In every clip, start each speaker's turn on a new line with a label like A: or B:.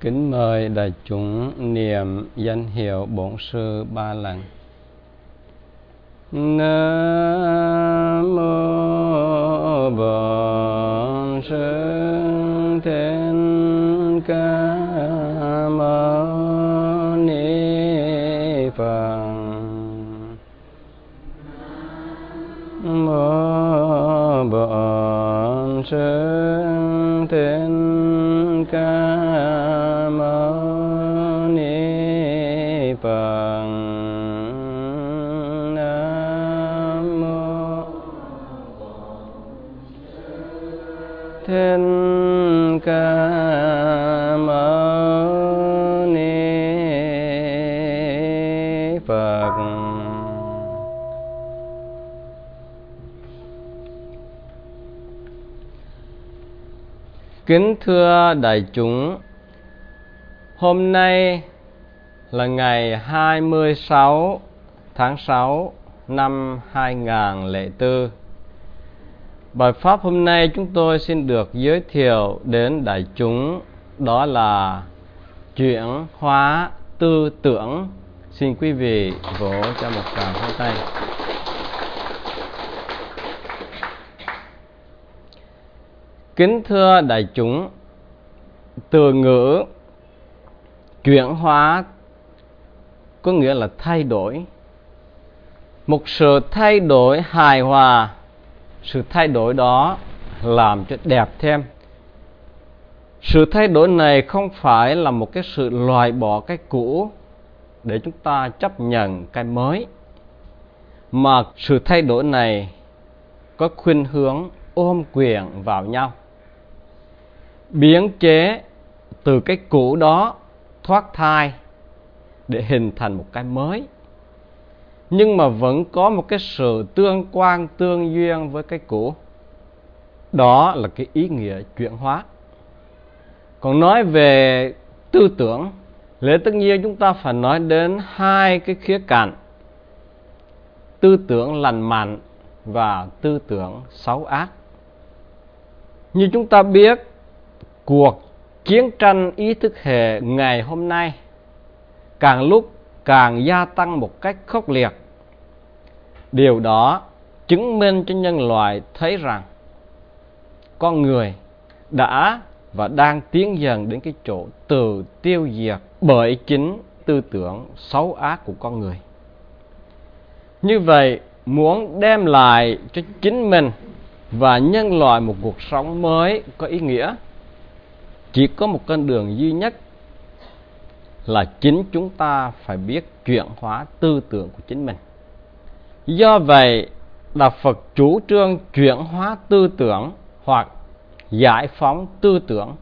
A: Kính mời đại chúng niệm danh hiệu Bổn Sư 3 lần. Nam mô Bổn Sư Thích Ca Mâu Ni Phật. Nam mô Bổn Sư Thích Ca Mâu Ni Phật. Nam mô Thích Ca Mâu Ni Phật. Kính thưa đại chúng, hôm nay là ngày 26 tháng 6 năm 2004. Bài pháp hôm nay chúng tôi xin được giới thiệu đến đại chúng đó là chuyển hóa tư tưởng. Xin quý vị vỗ cho một tràng pháo tay. Kính thưa đại chúng, từ ngữ chuyển hóa có nghĩa là thay đổi. Một sự thay đổi hài hòa. Sự thay đổi đó làm cho đẹp thêm. Sự thay đổi này không phải là một cái sự loại bỏ cái cũ để chúng ta chấp nhận cái mới, mà sự thay đổi này có khuynh hướng ôm quyện vào nhau, biến chế từ cái cũ đó thoát thai để hình thành một cái mới, nhưng mà vẫn có một cái sự tương quan tương duyên với cái cũ. Đó là cái ý nghĩa chuyển hóa. Còn nói về tư tưởng, lẽ tất nhiên chúng ta phải nói đến hai cái khía cạnh: tư tưởng lành mạnh và tư tưởng xấu ác. Như chúng ta biết, cuộc chiến tranh ý thức hệ ngày hôm nay càng lúc càng gia tăng một cách khốc liệt. Điều đó chứng minh cho nhân loại thấy rằng con người đã và đang tiến dần đến cái chỗ tự tiêu diệt bởi chính tư tưởng xấu ác của con người. Như vậy, muốn đem lại cho chính mình và nhân loại một cuộc sống mới có ý nghĩa, chỉ có một con đường duy nhất là chính chúng ta phải biết chuyển hóa tư tưởng của chính mình. Do vậy, Đạo Phật chủ trương chuyển hóa tư tưởng hoặc giải phóng tư tưởng.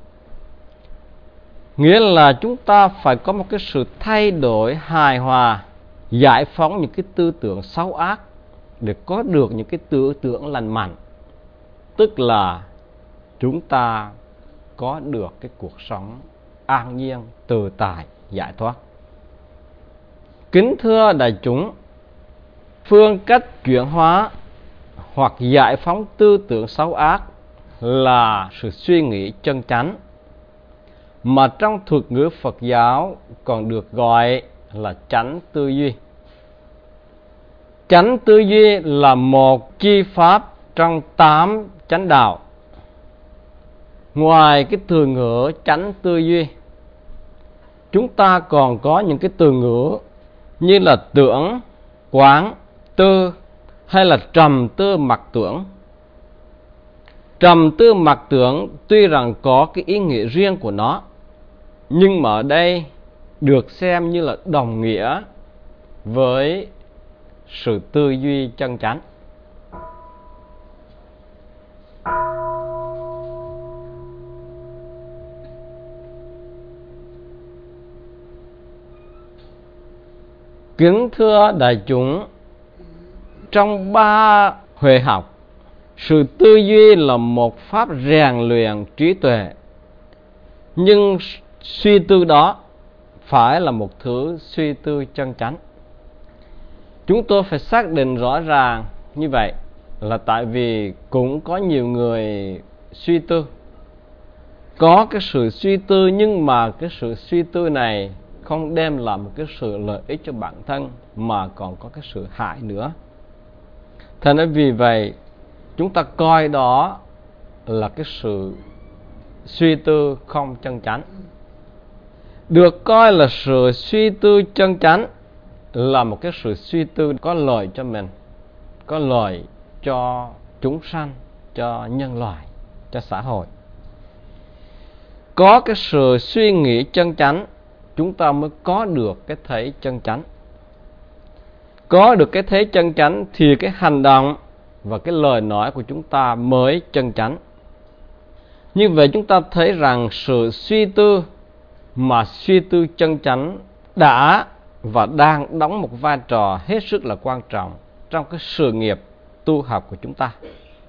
A: Nghĩa là chúng ta phải có một cái sự thay đổi hài hòa, giải phóng những cái tư tưởng xấu ác để có được những cái tư tưởng lành mạnh. Tức là chúng ta có được cái cuộc sống an nhiên, tự tại, giải thoát. Kính thưa đại chúng, phương cách chuyển hóa hoặc giải phóng tư tưởng xấu ác là sự suy nghĩ chân chánh, mà trong thuật ngữ Phật giáo còn được gọi là chánh tư duy. Chánh tư duy là một chi pháp trong 8 chánh đạo. Ngoài cái từ ngữ chánh tư duy, chúng ta còn có những cái từ ngữ như là tưởng, quán, tư hay là trầm tư mặc tưởng. Trầm tư mặc tưởng tuy rằng có cái ý nghĩa riêng của nó, nhưng mà ở đây được xem như là đồng nghĩa với sự tư duy chân chánh. Kính thưa đại chúng, trong 3 huệ học, sự tư duy là một pháp rèn luyện trí tuệ, nhưng suy tư đó phải là một thứ suy tư chân chánh. Chúng tôi phải xác định rõ ràng như vậy là tại vì cũng có nhiều người suy tư có cái sự suy tư, nhưng mà cái sự suy tư này không đem lại một cái sự lợi ích cho bản thân, mà còn có cái sự hại nữa. Thế nên vì vậy chúng ta coi đó là cái sự suy tư không chân chánh. Được coi là sự suy tư chân chánh là một cái sự suy tư có lợi cho mình, có lợi cho chúng sanh, cho nhân loại, cho xã hội. Có cái sự suy nghĩ chân chánh, chúng ta mới có được cái thấy chân chánh. Có được cái thấy chân chánh thì cái hành động và cái lời nói của chúng ta mới chân chánh. Như vậy chúng ta thấy rằng sự suy tư mà suy tư chân chánh đã và đang đóng một vai trò hết sức là quan trọng trong cái sự nghiệp tu học của chúng ta.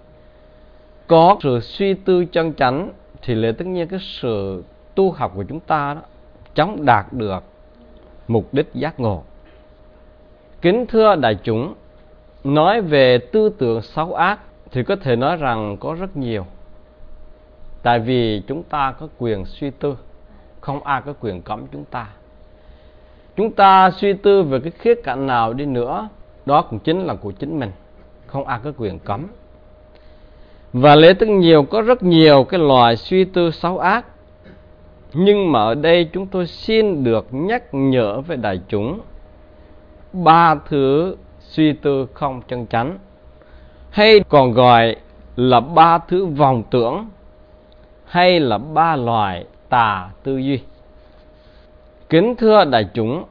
A: Có sự suy tư chân chánh thì lẽ tất nhiên cái sự tu học của chúng ta đó chóng đạt được mục đích giác ngộ. Kính thưa đại chúng, nói về tư tưởng xấu ác thì có thể nói rằng có rất nhiều. Tại vì chúng ta có quyền suy tư, không ai có quyền cấm chúng ta. Chúng ta suy tư về cái khía cạnh nào đi nữa, đó cũng chính là của chính mình, không ai có quyền cấm. Và lẽ tất nhiều có rất nhiều cái loại suy tư xấu ác. Nhưng mà ở đây chúng tôi xin được nhắc nhở với đại chúng 3 thứ suy tư không chân chánh, hay còn gọi là 3 thứ vọng tưởng, hay là 3 loại tà tư duy. Kính thưa đại chúng,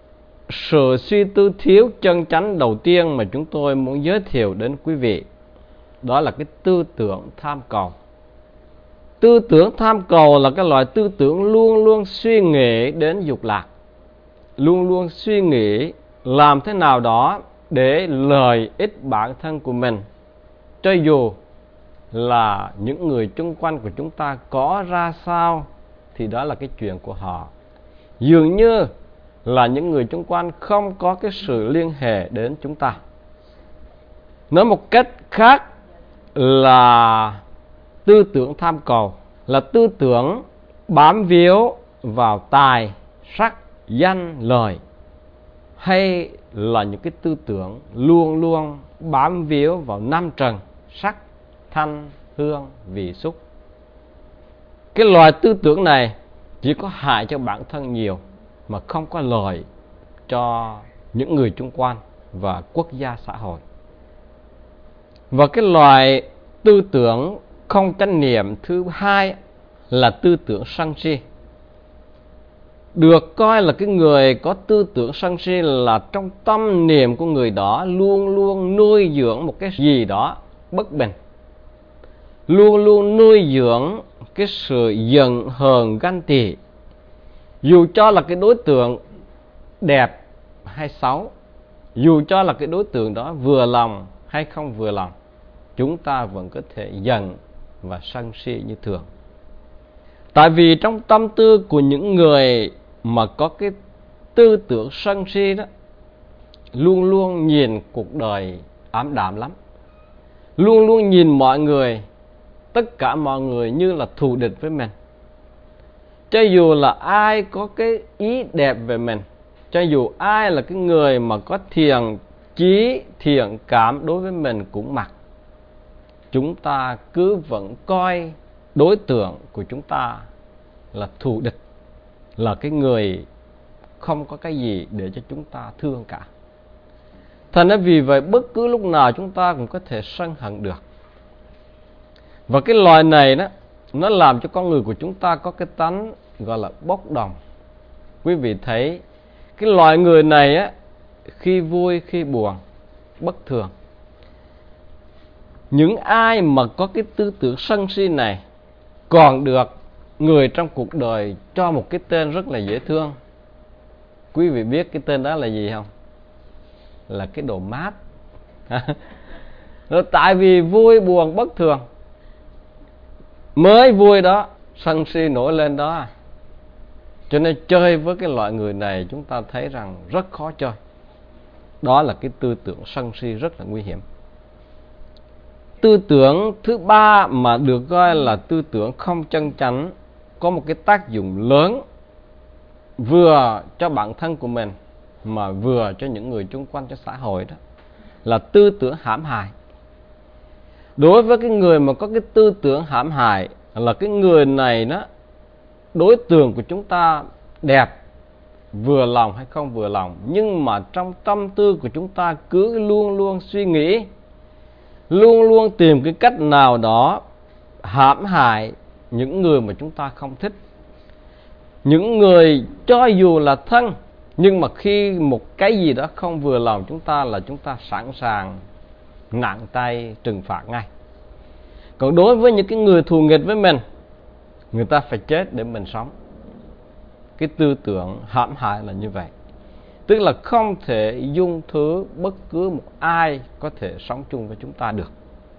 A: sự suy tư thiếu chân chánh đầu tiên mà chúng tôi muốn giới thiệu đến quý vị, đó là cái tư tưởng tham cầu. Tư tưởng tham cầu là cái loại tư tưởng luôn luôn suy nghĩ đến dục lạc, luôn luôn suy nghĩ làm thế nào đó để lợi ích bản thân của mình, cho dù là những người chung quanh của chúng ta có ra sao thì đó là cái chuyện của họ. Dường như là những người chung quanh không có cái sự liên hệ đến chúng ta. Nói một cách khác là tư tưởng tham cầu là tư tưởng bám víu vào tài, sắc, danh, lợi, hay là những cái tư tưởng luôn luôn bám víu vào năm trần: sắc, thanh, hương, vị, xúc. Cái loại tư tưởng này chỉ có hại cho bản thân nhiều, mà không có lợi cho những người chung quanh và quốc gia xã hội. Và cái loại tư tưởng không chánh niệm thứ hai là tư tưởng sân si. Được coi là cái người có tư tưởng sân si là trong tâm niệm của người đó luôn luôn nuôi dưỡng một cái gì đó bất bình, luôn luôn nuôi dưỡng cái sự giận hờn ganh tị, dù cho là cái đối tượng đẹp hay xấu, dù cho là cái đối tượng đó vừa lòng hay không vừa lòng, chúng ta vẫn có thể giận và sân si như thường. Tại vì trong tâm tư của những người mà có cái tư tưởng sân si đó, luôn luôn nhìn cuộc đời ảm đạm lắm, luôn luôn nhìn mọi người, tất cả mọi người như là thù địch với mình. Cho dù là ai có cái ý đẹp về mình, cho dù ai là cái người mà có thiện chí, thiện cảm đối với mình cũng mặc, chúng ta cứ vẫn coi đối tượng của chúng ta là thù địch, là cái người không có cái gì để cho chúng ta thương cả. Thành ra vì vậy bất cứ lúc nào chúng ta cũng có thể sân hận được. Và cái loài này đó, nó làm cho con người của chúng ta có cái tánh gọi là bốc đồng. Quý vị thấy cái loài người này á, khi vui khi buồn bất thường. Những ai mà có cái tư tưởng sân si này còn được người trong cuộc đời cho một cái tên rất là dễ thương. Quý vị biết cái tên đó là gì không? Là cái đồ mát. Rồi tại vì vui buồn bất thường, mới vui đó sân si nổi lên đó, cho nên chơi với cái loại người này chúng ta thấy rằng rất khó chơi. Đó là cái tư tưởng sân si rất là nguy hiểm. Tư tưởng thứ ba mà được gọi là tư tưởng không chân chánh có một cái tác dụng lớn vừa cho bản thân của mình mà vừa cho những người chung quanh, cho xã hội, đó là tư tưởng hãm hại. Đối với cái người mà có cái tư tưởng hãm hại là cái người này đó, đối tượng của chúng ta đẹp, vừa lòng hay không vừa lòng, nhưng mà trong tâm tư của chúng ta cứ luôn luôn suy nghĩ, luôn luôn tìm cái cách nào đó hãm hại những người mà chúng ta không thích. Những người cho dù là thân, nhưng mà khi một cái gì đó không vừa lòng chúng ta là chúng ta sẵn sàng nặng tay trừng phạt ngay. Còn đối với những cái người thù nghịch với mình, người ta phải chết để mình sống. Cái tư tưởng hãm hại là như vậy. Tức là không thể dung thứ bất cứ một ai có thể sống chung với chúng ta được.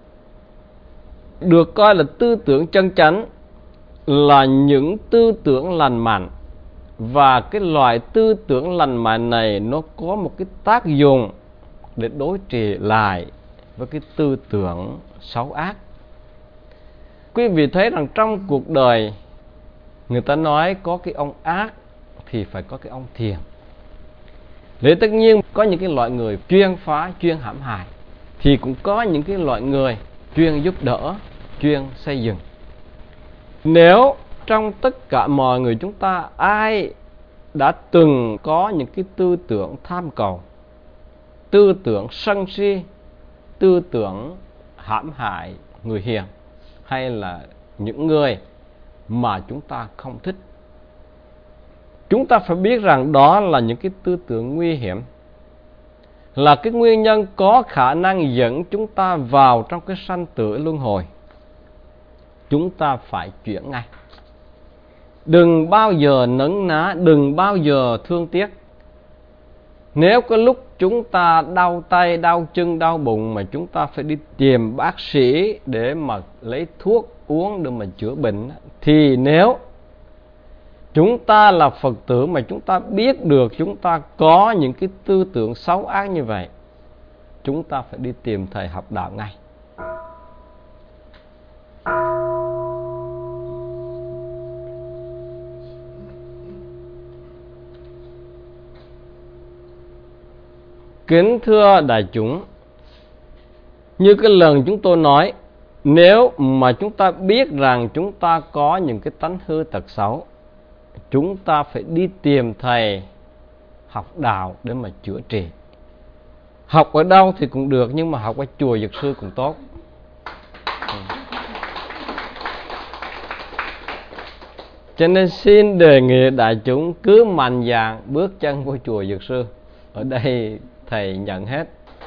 A: Được coi là tư tưởng chân chánh là những tư tưởng lành mạnh. Và cái loại tư tưởng lành mạnh này nó có một cái tác dụng để đối trị lại với cái tư tưởng xấu ác. Quý vị thấy rằng trong cuộc đời, người ta nói có cái ông ác thì phải có cái ông thiện. Để tất nhiên có những cái loại người chuyên phá, chuyên hãm hại, thì cũng có những cái loại người chuyên giúp đỡ, chuyên xây dựng. Nếu trong tất cả mọi người chúng ta ai đã từng có những cái tư tưởng tham cầu, tư tưởng sân si, tư tưởng hãm hại người hiền hay là những người mà chúng ta không thích, chúng ta phải biết rằng đó là những cái tư tưởng nguy hiểm, là cái nguyên nhân có khả năng dẫn chúng ta vào trong cái sanh tử luân hồi. Chúng ta phải chuyển ngay. Đừng bao giờ nấn ná, đừng bao giờ thương tiếc. Nếu có lúc chúng ta đau tay, đau chân, đau bụng mà chúng ta phải đi tìm bác sĩ để mà lấy thuốc uống để mà chữa bệnh, thì nếu chúng ta là Phật tử mà chúng ta biết được chúng ta có những cái tư tưởng xấu ác như vậy, chúng ta phải đi tìm thầy học đạo ngay. Kính thưa đại chúng, như cái lần chúng tôi nói, nếu mà chúng ta biết rằng chúng ta có những cái tánh hư tật xấu, chúng ta phải đi tìm thầy học đạo để mà chữa trị. Học ở đâu thì cũng được, nhưng mà học ở chùa Dược Sư cũng tốt. Cho nên xin đề nghị đại chúng cứ mạnh dạn bước chân vô chùa Dược Sư. Ở đây thầy nhận hết.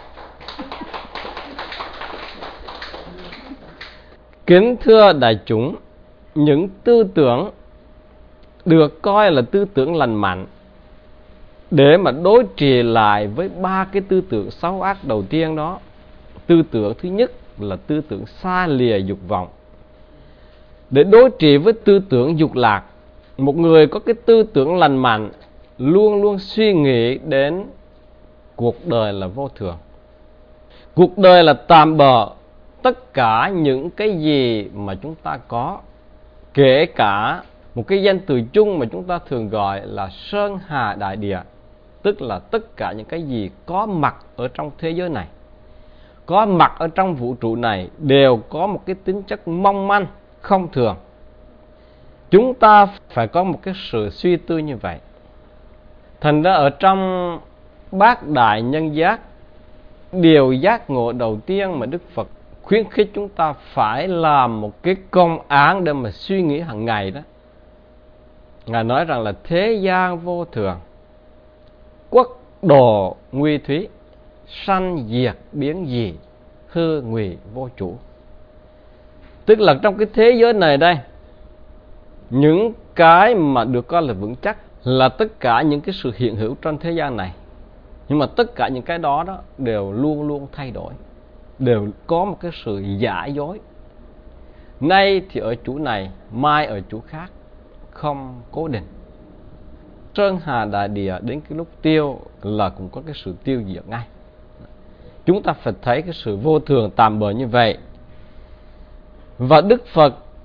A: Kính thưa đại chúng, những tư tưởng được coi là tư tưởng lành mạnh để mà đối trị lại với ba cái tư tưởng xấu ác đầu tiên đó. Tư tưởng thứ nhất là tư tưởng xa lìa dục vọng. Để đối trị với tư tưởng dục lạc, một người có cái tư tưởng lành mạnh luôn luôn suy nghĩ đến cuộc đời là vô thường, cuộc đời là tạm bợ. Tất cả những cái gì mà chúng ta có, kể cả một cái danh từ chung mà chúng ta thường gọi là sơn hà đại địa, tức là tất cả những cái gì có mặt ở trong thế giới này, có mặt ở trong vũ trụ này, đều có một cái tính chất mong manh, không thường. Chúng ta phải có một cái sự suy tư như vậy. Thành ra ở trong Bát Đại Nhân Giác, điều giác ngộ đầu tiên mà Đức Phật khuyến khích chúng ta phải làm một cái công án để mà suy nghĩ hàng ngày đó. Ngài nói rằng là thế gian vô thường, quốc độ nguy thúy, sanh diệt biến dị, hư ngụy vô chủ. Tức là trong cái thế giới này đây, những cái mà được coi là vững chắc là tất cả những cái sự hiện hữu trong thế gian này. Nhưng mà tất cả những cái đó đều luôn luôn thay đổi, đều có một cái sự giả dối. Nay thì ở chỗ này, mai ở chỗ khác, không cố định. Sơn hà đại địa đến cái lúc tiêu là cũng có cái sự tiêu diệt ngay. Chúng ta phải thấy cái sự vô thường tạm bợ như vậy. Và Đức Phật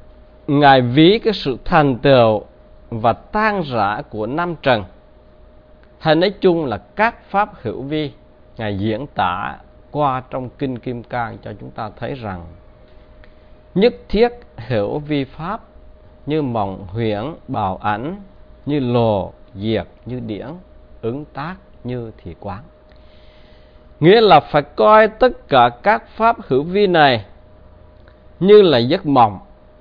A: Ngài ví cái sự thành tựu và tan rã của năm trần, hay nói chung là các pháp hữu vi, Ngài diễn tả qua trong Kinh Kim Cang cho chúng ta thấy rằng nhất thiết hữu vi pháp, như mộng huyễn bào ảnh, như lồ diệt, như điển ứng tác, như thị quán. Nghĩa là phải coi tất cả các pháp hữu vi này như là giấc mộng,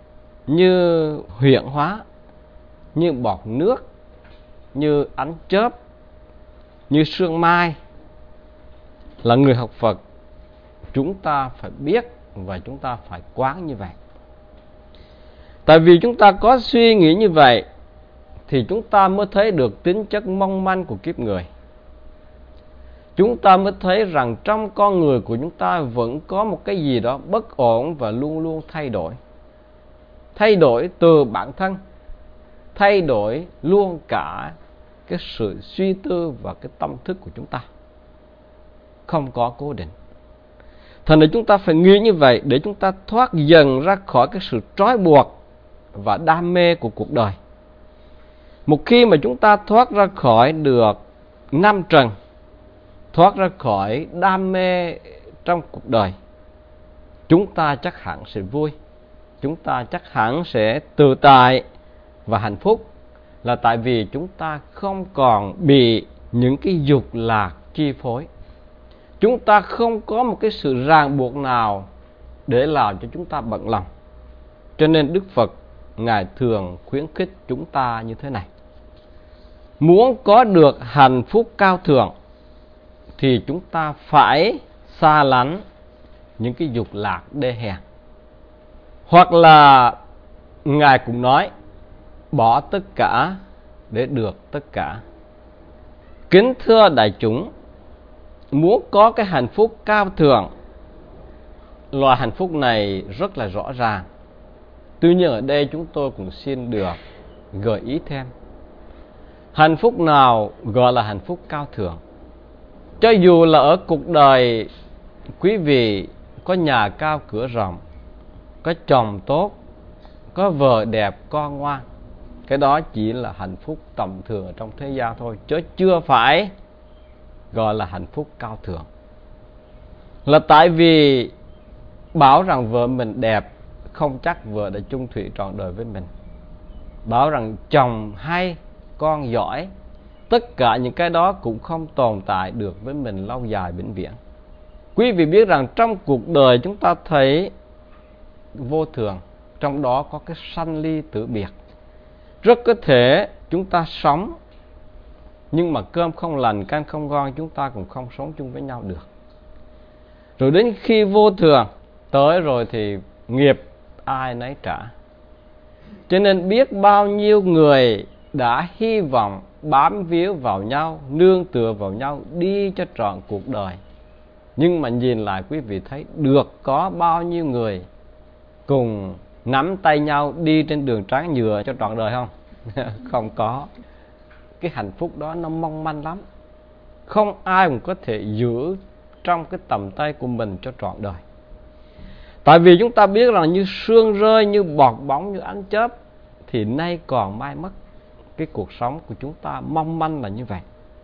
A: như huyễn hóa, như bọt nước, như ánh chớp, như sương mai. Là người học Phật, chúng ta phải biết và chúng ta phải quán như vậy. Tại vì chúng ta có suy nghĩ như vậy thì chúng ta mới thấy được tính chất mong manh của kiếp người. Chúng ta mới thấy rằng trong con người của chúng ta vẫn có một cái gì đó bất ổn và luôn luôn thay đổi. Thay đổi từ bản thân, thay đổi luôn cả cái sự suy tư và cái tâm thức của chúng ta, không có cố định. Thành ra chúng ta phải nghĩ như vậy để chúng ta thoát dần ra khỏi cái sự trói buộc và đam mê của cuộc đời. Một khi mà chúng ta thoát ra khỏi được năm trần, thoát ra khỏi đam mê trong cuộc đời, chúng ta chắc hẳn sẽ vui, chúng ta chắc hẳn sẽ tự tại và hạnh phúc. Là tại vì chúng ta không còn bị những cái dục lạc chi phối. Chúng ta không có một cái sự ràng buộc nào để làm cho chúng ta bận lòng. Cho nên Đức Phật Ngài thường khuyến khích chúng ta như thế này: muốn có được hạnh phúc cao thượng thì chúng ta phải xa lánh những cái dục lạc đê hèn. Hoặc là Ngài cũng nói bỏ tất cả để được tất cả. Kính thưa đại chúng, muốn có cái hạnh phúc cao thượng, loại hạnh phúc này rất là rõ ràng. Tuy nhiên ở đây chúng tôi cũng xin được gợi ý thêm. Hạnh phúc nào gọi là hạnh phúc cao thượng? Cho dù là ở cuộc đời quý vị có nhà cao cửa rộng, có chồng tốt, có vợ đẹp, con ngoan, cái đó chỉ là hạnh phúc tầm thường ở trong thế gian thôi, chứ chưa phải gọi là hạnh phúc cao thượng. Là tại vì bảo rằng vợ mình đẹp, không chắc vợ đã chung thủy trọn đời với mình. Bảo rằng chồng hay, con giỏi, tất cả những cái đó cũng không tồn tại được với mình lâu dài vĩnh viễn. Quý vị biết rằng trong cuộc đời chúng ta thấy vô thường, trong đó có cái sanh ly tử biệt. Rất có thể chúng ta sống, nhưng mà cơm không lành, canh không ngon, chúng ta cũng không sống chung với nhau được. Rồi đến khi vô thường tới rồi thì nghiệp ai nấy trả. Cho nên biết bao nhiêu người đã hy vọng bám víu vào nhau, nương tựa vào nhau, đi cho trọn cuộc đời. Nhưng mà nhìn lại quý vị thấy được có bao nhiêu người cùng nắm tay nhau đi trên đường tráng nhựa cho trọn đời không? Không có. Cái hạnh phúc đó nó mong manh lắm. Không ai cũng có thể giữ trong cái tầm tay của mình cho trọn đời. Tại vì chúng ta biết rằng như sương rơi, như bọt bóng, như ánh chớp, thì nay còn mai mất. Cái cuộc sống của chúng ta mong manh là như vậy.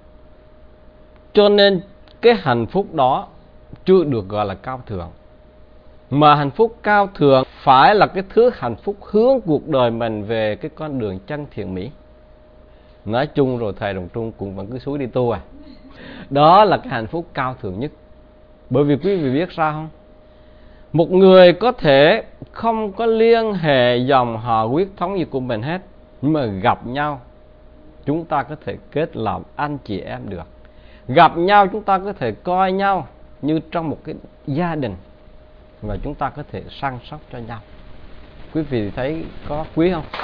A: Cho nên cái hạnh phúc đó chưa được gọi là cao thượng. Mà hạnh phúc cao thượng phải là cái thứ hạnh phúc hướng cuộc đời mình về cái con đường chân thiện mỹ. Nói chung rồi thầy Đồng Trung cũng vẫn cứ xúi đi tu à. Đó là cái hạnh phúc cao thượng nhất. Bởi vì quý vị biết sao không? Một người có thể không có liên hệ dòng họ huyết thống gì của mình hết, nhưng mà gặp nhau chúng ta có thể kết làm anh chị em được. Gặp nhau chúng ta có thể coi nhau như trong một cái gia đình, và chúng ta có thể săn sóc cho nhau. Quý vị thấy có quý không?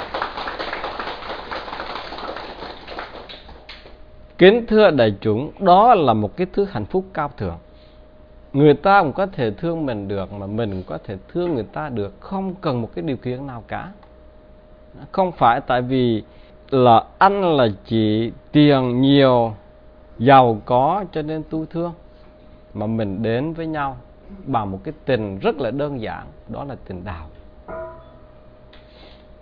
A: Kính thưa đại chúng, đó là một cái thứ hạnh phúc cao thượng. Người ta cũng có thể thương mình được, mà mình cũng có thể thương người ta được, không cần một cái điều kiện nào cả. Không phải tại vì là anh là chị tiền nhiều, giàu có cho nên tôi thương, mà mình đến với nhau bằng một cái tình rất là đơn giản, đó là tình đạo.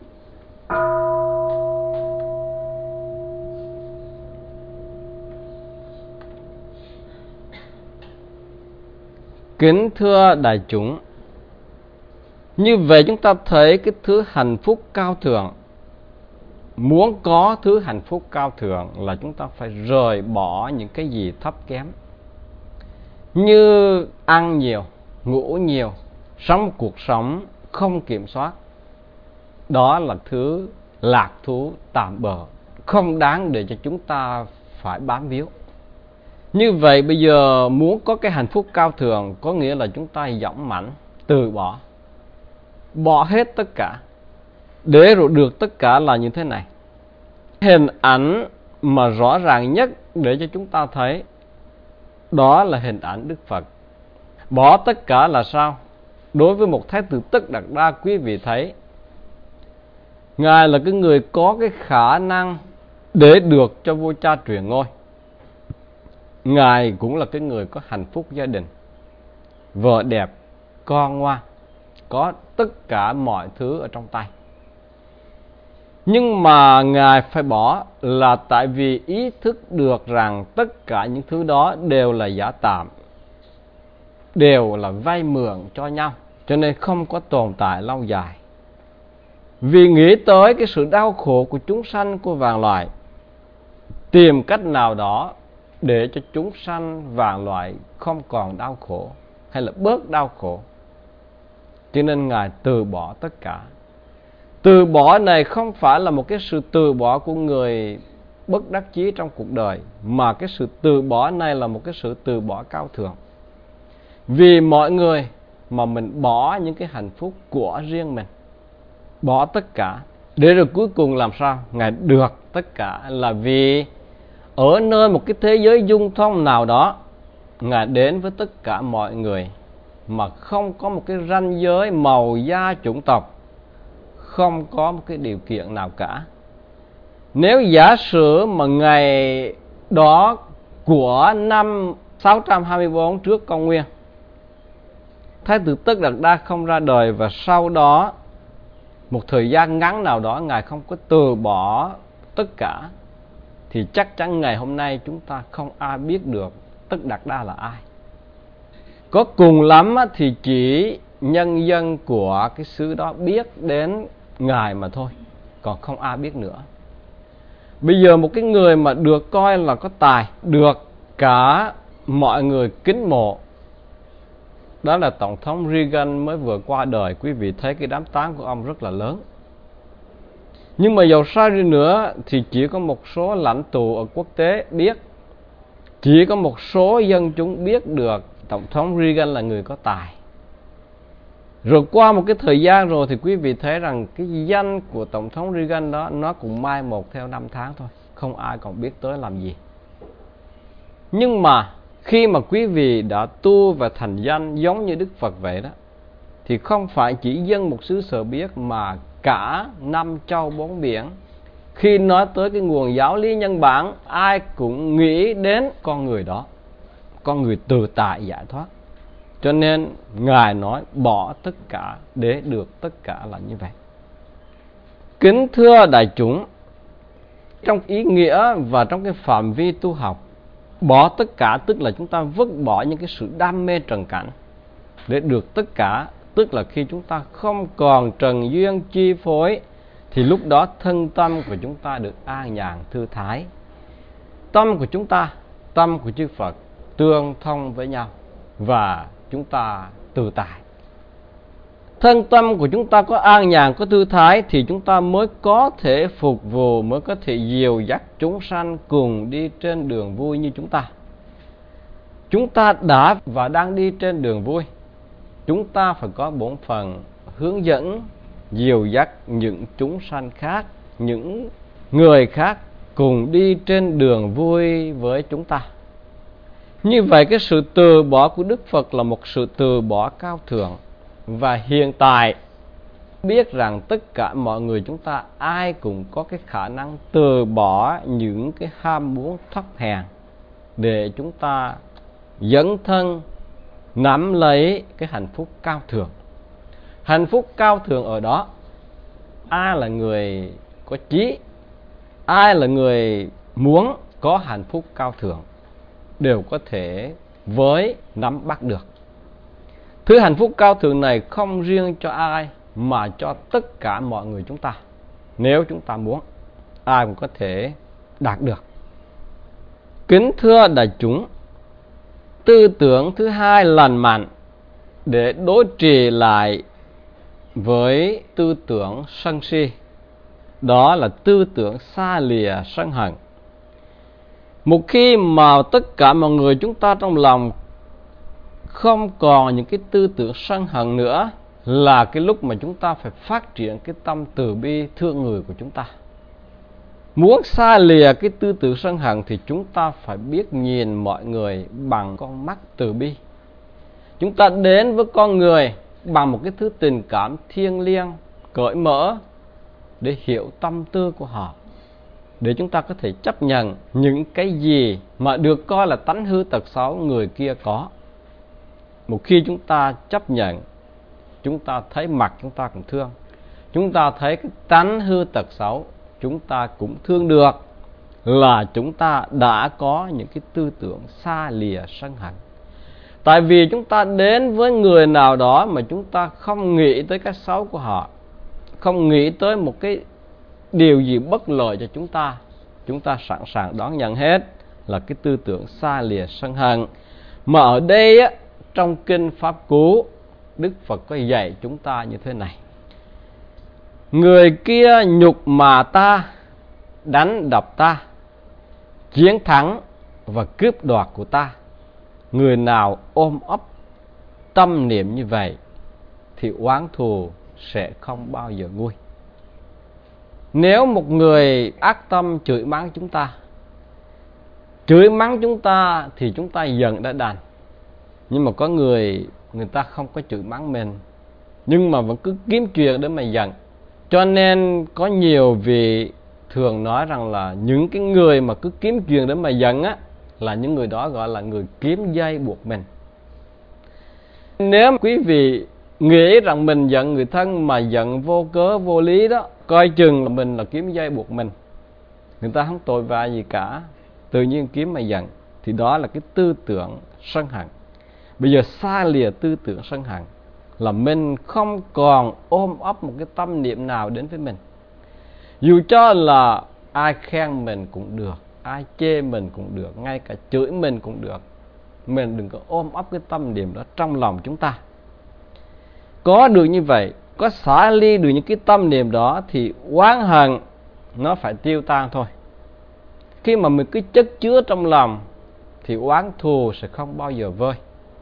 A: Kính thưa đại chúng, như vậy chúng ta thấy cái thứ hạnh phúc cao thượng. Muốn có thứ hạnh phúc cao thượng là chúng ta phải rời bỏ những cái gì thấp kém, như ăn nhiều, ngủ nhiều, sống một cuộc sống không kiểm soát. Đó là thứ lạc thú tạm bợ, không đáng để cho chúng ta phải bám víu. Như vậy bây giờ muốn có cái hạnh phúc cao thượng có nghĩa là chúng ta dõng mãnh, từ bỏ, bỏ hết tất cả. Để rồi được tất cả là như thế này. Hình ảnh mà rõ ràng nhất để cho chúng ta thấy đó là hình ảnh Đức Phật. Bỏ tất cả là sao? Đối với một Thái tử Tất Đạt Đa, quý vị thấy Ngài là cái người có cái khả năng để được cho vua cha truyền ngôi. Ngài cũng là cái người có hạnh phúc gia đình, vợ đẹp, con ngoan, có tất cả mọi thứ ở trong tay. Nhưng mà Ngài phải bỏ là tại vì ý thức được rằng tất cả những thứ đó đều là giả tạm, đều là vay mượn cho nhau, cho nên không có tồn tại lâu dài. Vì nghĩ tới cái sự đau khổ của chúng sanh, của vạn loài, tìm cách nào đó để cho chúng sanh vạn loài không còn đau khổ, hay là bớt đau khổ, cho nên Ngài từ bỏ tất cả. Từ bỏ này không phải là một cái sự từ bỏ của người bất đắc chí trong cuộc đời, mà cái sự từ bỏ này là một cái sự từ bỏ cao thượng. Vì mọi người mà mình bỏ những cái hạnh phúc của riêng mình, bỏ tất cả, để rồi cuối cùng làm sao? Ngài được tất cả là vì ở nơi một cái thế giới dung thông nào đó, Ngài đến với tất cả mọi người mà không có một cái ranh giới màu da chủng tộc, không có một cái điều kiện nào cả. Nếu giả sử mà ngày đó của năm 624 trước công nguyên, Thái tử Tất Đạt Đa không ra đời, và sau đó một thời gian ngắn nào đó Ngài không có từ bỏ tất cả, thì chắc chắn ngày hôm nay chúng ta không ai biết được Tất Đạt Đa là ai. Có cùng lắm thì chỉ nhân dân của cái xứ đó biết đến Ngài mà thôi, còn không ai biết nữa. Bây giờ một cái người mà được coi là có tài, được cả mọi người kính mộ, đó là Tổng thống Reagan mới vừa qua đời. Quý vị thấy cái đám tang của ông rất là lớn. Nhưng mà dầu sao đi nữa thì chỉ có một số lãnh tụ ở quốc tế biết, chỉ có một số dân chúng biết được Tổng thống Reagan là người có tài. Rồi qua một cái thời gian rồi thì quý vị thấy rằng cái danh của Tổng thống Reagan đó nó cũng mai một theo năm tháng thôi, không ai còn biết tới làm gì. Nhưng mà khi mà quý vị đã tu và thành danh giống như Đức Phật vậy đó, thì không phải chỉ dân một xứ sở biết, mà cả năm châu bốn biển. Khi nói tới cái nguồn giáo lý nhân bản, ai cũng nghĩ đến con người đó, con người tự tại giải thoát. Cho nên Ngài nói bỏ tất cả để được tất cả là như vậy. Kính thưa đại chúng, trong ý nghĩa và trong cái phạm vi tu học, bỏ tất cả tức là chúng ta vứt bỏ những cái sự đam mê trần cảnh để được tất cả. Tức là khi chúng ta không còn trần duyên chi phối, thì lúc đó thân tâm của chúng ta được an nhàn thư thái. Tâm của chúng ta, tâm của chư Phật tương thông với nhau, và chúng ta tự tại. Thân tâm của chúng ta có an nhàn, có thư thái, thì chúng ta mới có thể phục vụ, mới có thể dìu dắt chúng sanh cùng đi trên đường vui như chúng ta. Chúng ta đã và đang đi trên đường vui, chúng ta phải có bổn phận hướng dẫn, dìu dắt những chúng sanh khác, những người khác cùng đi trên đường vui với chúng ta. Như vậy cái sự từ bỏ của Đức Phật là một sự từ bỏ cao thượng. Và hiện tại biết rằng tất cả mọi người chúng ta ai cũng có cái khả năng từ bỏ những cái ham muốn thấp hèn để chúng ta dấn thân nắm lấy cái hạnh phúc cao thượng. Hạnh phúc cao thượng ở đó ai là người có chí, ai là người muốn có hạnh phúc cao thượng đều có thể với nắm bắt được. Thứ hạnh phúc cao thượng này không riêng cho ai mà cho tất cả mọi người chúng ta. Nếu chúng ta muốn, ai cũng có thể đạt được. Kính thưa đại chúng, tư tưởng thứ hai lành mạnh để đối trị lại với tư tưởng sân si, đó là tư tưởng xa lìa sân hận. Một khi mà tất cả mọi người chúng ta trong lòng không còn những cái tư tưởng sân hận nữa, là cái lúc mà chúng ta phải phát triển cái tâm từ bi thương người của chúng ta. Muốn xa lìa cái tư tưởng sân hận thì chúng ta phải biết nhìn mọi người bằng con mắt từ bi. Chúng ta đến với con người bằng một cái thứ tình cảm thiêng liêng, cởi mở để hiểu tâm tư của họ, để chúng ta có thể chấp nhận những cái gì mà được coi là tánh hư tật xấu người kia có. Một khi chúng ta chấp nhận, chúng ta thấy mặt chúng ta cũng thương, chúng ta thấy cái tánh hư tật xấu chúng ta cũng thương được, là chúng ta đã có những cái tư tưởng xa lìa sân hận. Tại vì chúng ta đến với người nào đó mà chúng ta không nghĩ tới cái xấu của họ, không nghĩ tới một cái điều gì bất lợi cho chúng ta sẵn sàng đón nhận hết là cái tư tưởng xa lìa sân hận. Mà ở đây á, trong kinh Pháp Cú, Đức Phật có dạy chúng ta như thế này: người kia nhục mạ ta, đánh đập ta, chiến thắng và cướp đoạt của ta. Người nào ôm ấp tâm niệm như vậy thì oán thù sẽ không bao giờ nguôi. Nếu một người ác tâm chửi mắng chúng ta thì chúng ta giận đã đành. Nhưng mà có người ta không có chửi mắng mình, nhưng mà vẫn cứ kiếm chuyện để mà giận. Cho nên có nhiều vị thường nói rằng là những cái người mà cứ kiếm chuyện để mà giận á, là những người đó gọi là người kiếm dây buộc mình. Nếu quý vị nghĩ rằng mình giận người thân mà giận vô cớ vô lý đó, coi chừng là mình là kiếm dây buộc mình. Người ta không tội vạ gì cả, tự nhiên kiếm mà giận, thì đó là cái tư tưởng sân hận. Bây giờ xa lìa tư tưởng sân hận là mình không còn ôm ấp một cái tâm niệm nào đến với mình. Dù cho là ai khen mình cũng được, ai chê mình cũng được, ngay cả chửi mình cũng được, mình đừng có ôm ấp cái tâm niệm đó trong lòng chúng ta. Có được như vậy, có xả ly được những cái tâm niệm đó thì oán hận nó phải tiêu tan thôi. Khi mà mình cứ chất chứa trong lòng thì oán thù sẽ không bao giờ vơi.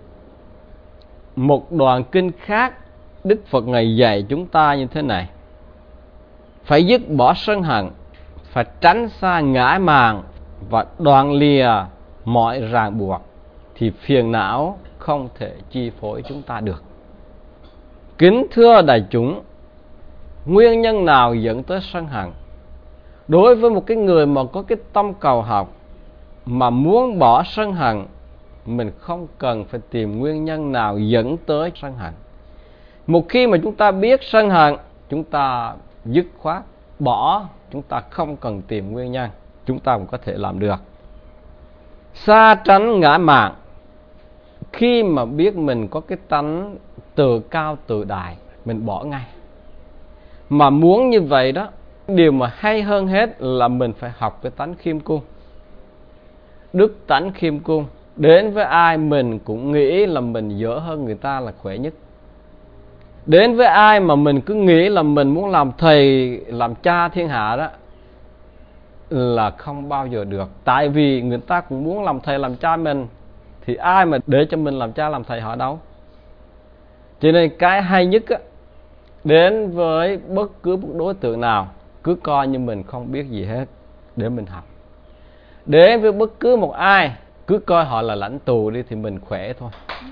A: Một đoạn kinh khác, Đức Phật Ngài dạy chúng ta như thế này: phải dứt bỏ sân hận, phải tránh xa ngã mạn và đoạn lìa mọi ràng buộc, thì phiền não không thể chi phối chúng ta được. Kính thưa đại chúng, nguyên nhân nào dẫn tới sân hận? Đối với một cái người mà có cái tâm cầu học mà muốn bỏ sân hận, mình không cần phải tìm nguyên nhân nào dẫn tới sân hận. Một khi mà chúng ta biết sân hận, chúng ta dứt khoát bỏ, chúng ta không cần tìm nguyên nhân, chúng ta cũng có thể làm được. Xa tránh ngã mạn, khi mà biết mình có cái tánh tự cao tự đại, mình bỏ ngay. Mà muốn như vậy đó, điều mà hay hơn hết là mình phải học cái tánh khiêm cung. Đức tánh khiêm cung, đến với ai mình cũng nghĩ là mình dở hơn người ta là khỏe nhất. Đến với ai mà mình cứ nghĩ là mình muốn làm thầy, làm cha thiên hạ đó, là không bao giờ được. Tại vì người ta cũng muốn làm thầy làm cha mình, thì ai mà để cho mình làm cha làm thầy họ đâu. Cho nên cái hay nhất á, đến với bất cứ một đối tượng nào, cứ coi như mình không biết gì hết để mình học. Đến với bất cứ một ai, cứ coi họ là lãnh tụ đi thì mình khỏe thôi.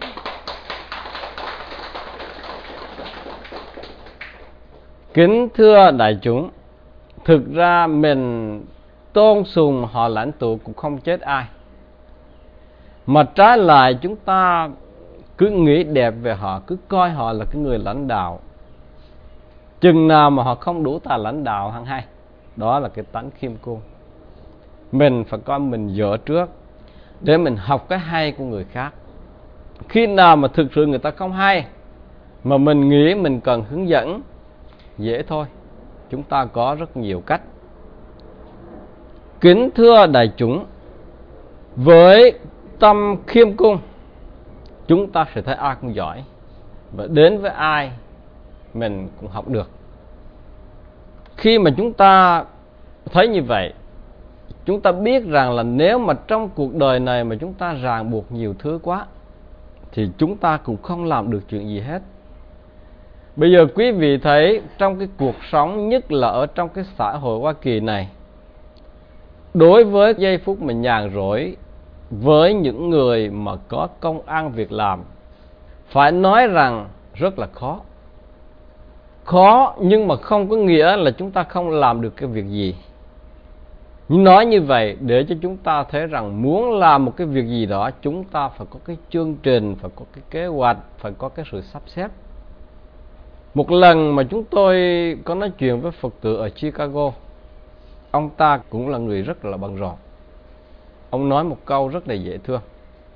A: Kính thưa đại chúng, thực ra mình tôn sùng họ lãnh tụ cũng không chết ai. Mà trái lại chúng ta cứ nghĩ đẹp về họ, cứ coi họ là cái người lãnh đạo, chừng nào mà họ không đủ tài lãnh đạo hăng hay. Đó là cái tánh khiêm cung. Mình phải coi mình dở trước để mình học cái hay của người khác. Khi nào mà thực sự người ta không hay mà mình nghĩ mình cần hướng dẫn, dễ thôi, chúng ta có rất nhiều cách. Kính thưa đại chúng, với tâm khiêm cung, chúng ta sẽ thấy ai cũng giỏi, và đến với ai mình cũng học được. Khi mà chúng ta thấy như vậy, chúng ta biết rằng là nếu mà trong cuộc đời này mà chúng ta ràng buộc nhiều thứ quá thì chúng ta cũng không làm được chuyện gì hết. Bây giờ quý vị thấy trong cái cuộc sống, nhất là ở trong cái xã hội Hoa Kỳ này, đối với giây phút mình nhàn rỗi, với những người mà có công ăn việc làm, phải nói rằng rất là khó. Khó nhưng mà không có nghĩa là chúng ta không làm được cái việc gì. Nhưng nói như vậy để cho chúng ta thấy rằng muốn làm một cái việc gì đó, chúng ta phải có cái chương trình, phải có cái kế hoạch, phải có cái sự sắp xếp. Một lần mà chúng tôi có nói chuyện với Phật tử ở Chicago, ông ta cũng là người rất là bận rộn. Ông nói một câu rất là dễ thương: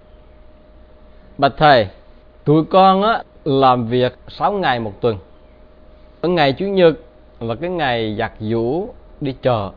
A: bạch thầy, tụi con á làm việc 6 ngày một tuần. Ở ngày Chủ nhật là cái ngày giặt giũ đi chợ.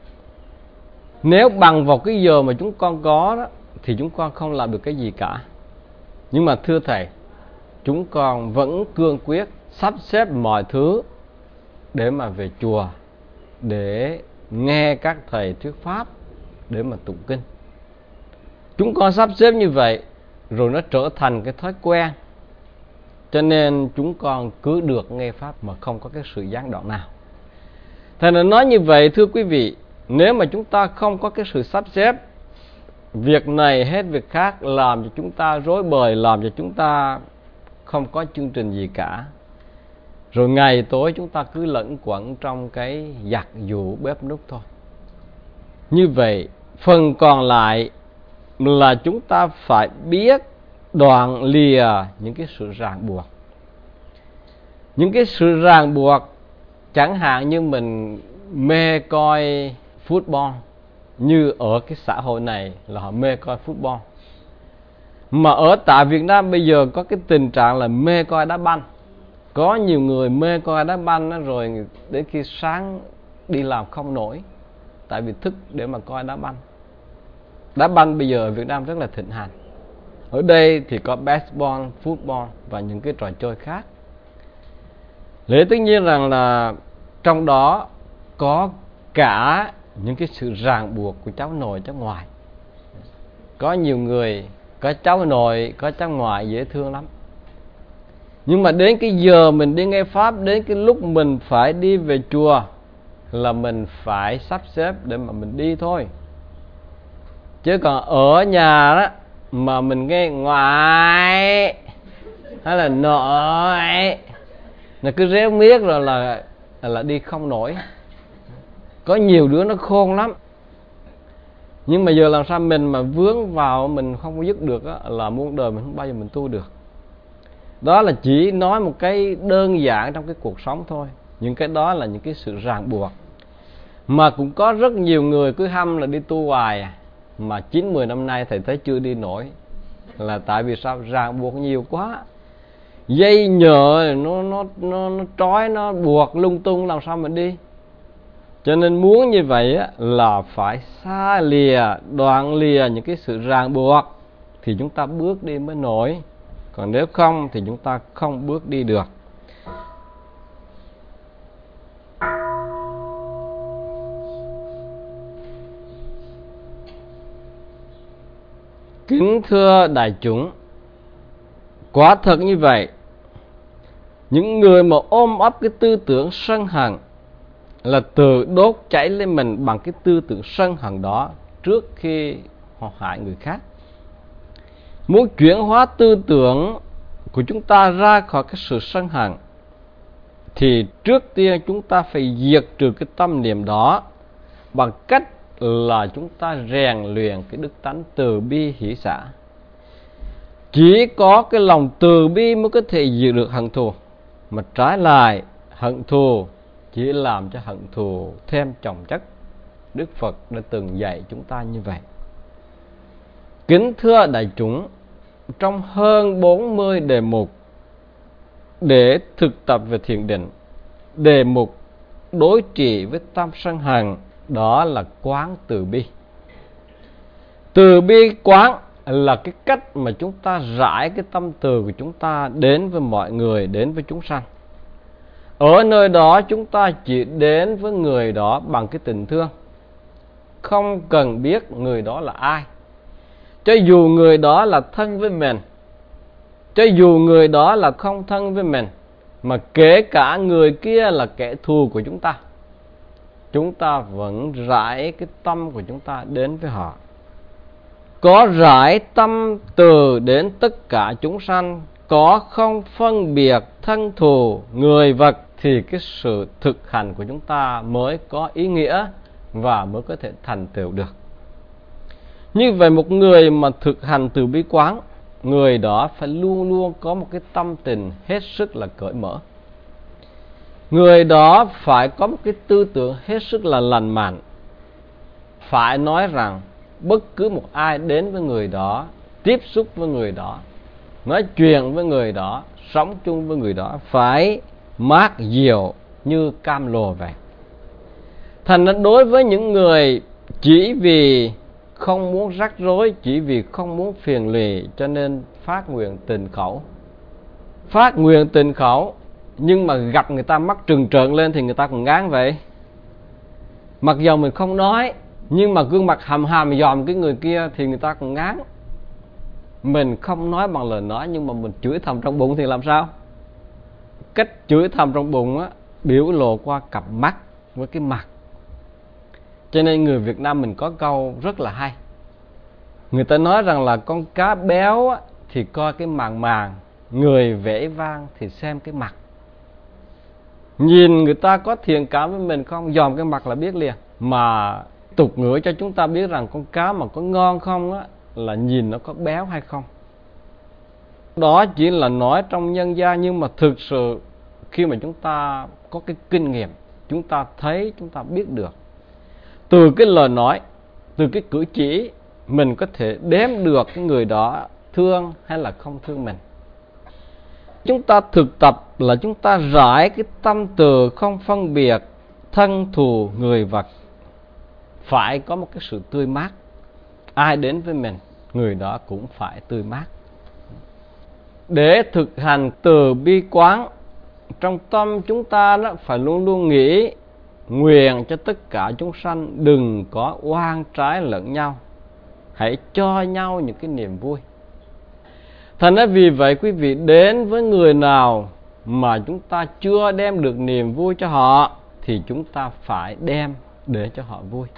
A: Nếu bằng vào cái giờ mà chúng con có đó thì chúng con không làm được cái gì cả. Nhưng mà thưa thầy, chúng con vẫn cương quyết sắp xếp mọi thứ để mà về chùa, để nghe các thầy thuyết pháp, để mà tụng kinh. Chúng con sắp xếp như vậy rồi nó trở thành cái thói quen, cho nên chúng con cứ được nghe pháp mà không có cái sự gián đoạn nào. Thầy đã nói như vậy thưa quý vị, nếu mà chúng ta không có cái sự sắp xếp, việc này hết việc khác, làm cho chúng ta rối bời, làm cho chúng ta không có chương trình gì cả, rồi ngày tối chúng ta cứ lẫn quẩn trong cái giặt giũ bếp núc thôi. Như vậy phần còn lại là chúng ta phải biết đoạn lìa những cái sự ràng buộc. Những cái sự ràng buộc chẳng hạn như mình mê coi football, như ở cái xã hội này là họ mê coi football. Mà ở tại Việt Nam bây giờ có cái tình trạng là mê coi đá banh. Có nhiều người mê coi đá banh đó, rồi đến khi sáng đi làm không nổi, tại vì thức để mà coi đá banh. Đá banh bây giờ ở Việt Nam rất là thịnh hành. Ở đây thì có baseball, football và những cái trò chơi khác. Lẽ tất nhiên rằng là trong đó có cả những cái sự ràng buộc của cháu nội cháu ngoại. Có nhiều người có cháu nội có cháu ngoại dễ thương lắm, nhưng mà đến cái giờ mình đi nghe pháp, đến cái lúc mình phải đi về chùa là mình phải sắp xếp để mà mình đi thôi. Chứ còn ở nhà đó mà mình nghe ngoại hay là nội, nó cứ réo miết rồi là đi không nổi. Có nhiều đứa nó khôn lắm, nhưng mà giờ làm sao mình mà vướng vào mình không có dứt được á, là muôn đời mình không bao giờ mình tu được. Đó là chỉ nói một cái đơn giản trong cái cuộc sống thôi. Những cái đó là những cái sự ràng buộc. Mà cũng có rất nhiều người cứ hăm là đi tu hoài mà 9-10 năm nay thầy thấy chưa đi nổi. Là tại vì sao? Ràng buộc nhiều quá. Dây nhợ nó trói, nó buộc lung tung, làm sao mà đi. Cho nên muốn như vậy á, là phải xa lìa, đoạn lìa những cái sự ràng buộc thì chúng ta bước đi mới nổi. Còn nếu không thì chúng ta không bước đi được. Kính thưa đại chúng, quả thật như vậy, những người mà ôm ấp cái tư tưởng sân hận là tự đốt cháy lên mình bằng cái tư tưởng sân hận đó trước khi họ hại người khác. Muốn chuyển hóa tư tưởng của chúng ta ra khỏi cái sự sân hận thì trước tiên chúng ta phải diệt trừ cái tâm niệm đó bằng cách là chúng ta rèn luyện cái đức tánh từ bi hỷ xả. Chỉ có cái lòng từ bi mới có thể diệt được hận thù, mà trái lại hận thù chỉ làm cho hận thù thêm chồng chất. Đức Phật đã từng dạy chúng ta như vậy. Kính thưa đại chúng, trong hơn 40 đề mục để thực tập về thiền định, đề mục đối trị với tâm sân hận đó là quán từ bi. Từ bi quán là cái cách mà chúng ta rải cái tâm từ của chúng ta đến với mọi người, đến với chúng sanh. Ở nơi đó chúng ta chỉ đến với người đó bằng cái tình thương, không cần biết người đó là ai. Cho dù người đó là thân với mình, cho dù người đó là không thân với mình, mà kể cả người kia là kẻ thù của chúng ta vẫn rải cái tâm của chúng ta đến với họ. Có rải tâm từ đến tất cả chúng sanh, có không phân biệt thân thù người vật, thì cái sự thực hành của chúng ta mới có ý nghĩa và mới có thể thành tựu được. Như vậy một người mà thực hành từ bi quán, người đó phải luôn luôn có một cái tâm tình hết sức là cởi mở. Người đó phải có một cái tư tưởng hết sức là lành mạnh. Phải nói rằng bất cứ một ai đến với người đó, tiếp xúc với người đó, nói chuyện với người đó, sống chung với người đó phải mát dịu như cam lồ vậy. Thành ra đối với những người chỉ vì không muốn rắc rối, chỉ vì không muốn phiền lụy cho nên phát nguyện tình khẩu. Phát nguyện tình khẩu nhưng mà gặp người ta mắt trừng trợn lên thì người ta còn ngán vậy. Mặc dù mình không nói, nhưng mà gương mặt hầm hầm dòm cái người kia thì người ta còn ngán. Mình không nói bằng lời nói nhưng mà mình chửi thầm trong bụng thì làm sao? Cách chửi thầm trong bụng á, biểu lộ qua cặp mắt với cái mặt. Cho nên người Việt Nam mình có câu rất là hay. Người ta nói rằng là con cá béo á, thì coi cái màng màng, người vẻ vang thì xem cái mặt. Nhìn người ta có thiện cảm với mình không, dòm cái mặt là biết liền. Mà tục ngữ cho chúng ta biết rằng con cá mà có ngon không á, là nhìn nó có béo hay không. Đó chỉ là nói trong nhân gian, nhưng mà thực sự khi mà chúng ta có cái kinh nghiệm, chúng ta thấy, chúng ta biết được. Từ cái lời nói, từ cái cử chỉ, mình có thể đếm được cái người đó thương hay là không thương mình. Chúng ta thực tập là chúng ta rải cái tâm từ không phân biệt thân thù người vật. Phải có một cái sự tươi mát. Ai đến với mình, người đó cũng phải tươi mát. Để thực hành từ bi quán, trong tâm chúng ta đó phải luôn luôn nghĩ nguyện cho tất cả chúng sanh đừng có oan trái lẫn nhau. Hãy cho nhau những cái niềm vui. Thành ra vì vậy quý vị đến với người nào mà chúng ta chưa đem được niềm vui cho họ thì chúng ta phải đem để cho họ vui.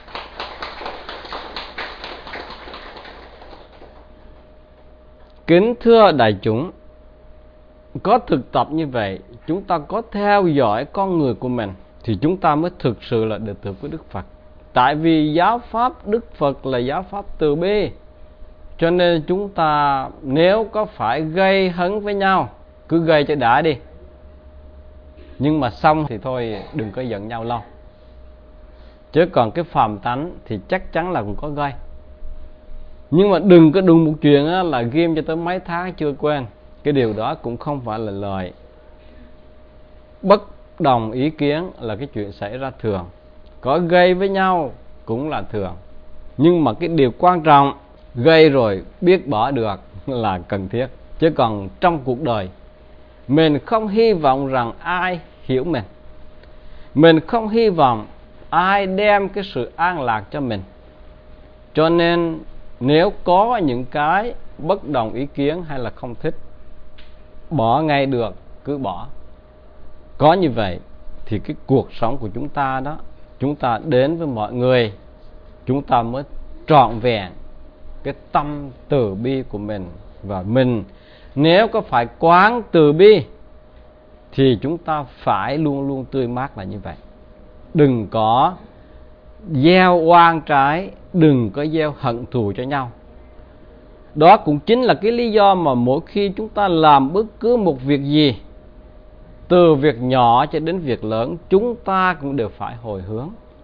A: Kính thưa đại chúng, có thực tập như vậy, chúng ta có theo dõi con người của mình thì chúng ta mới thực sự là đệ tử của Đức Phật. Tại vì giáo pháp Đức Phật là giáo pháp từ bi, cho nên chúng ta nếu có phải gây hấn với nhau, cứ gây cho đã đi. Nhưng mà xong thì thôi, đừng có giận nhau lâu. Chứ còn cái phàm tánh thì chắc chắn là cũng có gây. Nhưng mà đừng có đùng một chuyện là ghim cho tới mấy tháng chưa quên. Cái điều đó cũng không phải là lời. Bất đồng ý kiến là cái chuyện xảy ra thường. Có gây với nhau cũng là thường. Nhưng mà cái điều quan trọng, gây rồi biết bỏ được là cần thiết. Chứ còn trong cuộc đời, mình không hy vọng rằng ai hiểu mình. Mình không hy vọng ai đem cái sự an lạc cho mình. Cho nên nếu có những cái bất đồng ý kiến hay là không thích, bỏ ngay được, cứ bỏ. Có như vậy thì cái cuộc sống của chúng ta đó, chúng ta đến với mọi người, chúng ta mới trọn vẹn cái tâm từ bi của mình. Và mình nếu có phải quán từ bi thì chúng ta phải luôn luôn tươi mát là như vậy. Đừng có gieo oan trái, đừng có gieo hận thù cho nhau. Đó cũng chính là cái lý do mà mỗi khi chúng ta làm bất cứ một việc gì, từ việc nhỏ cho đến việc lớn, chúng ta cũng đều phải hồi hướng.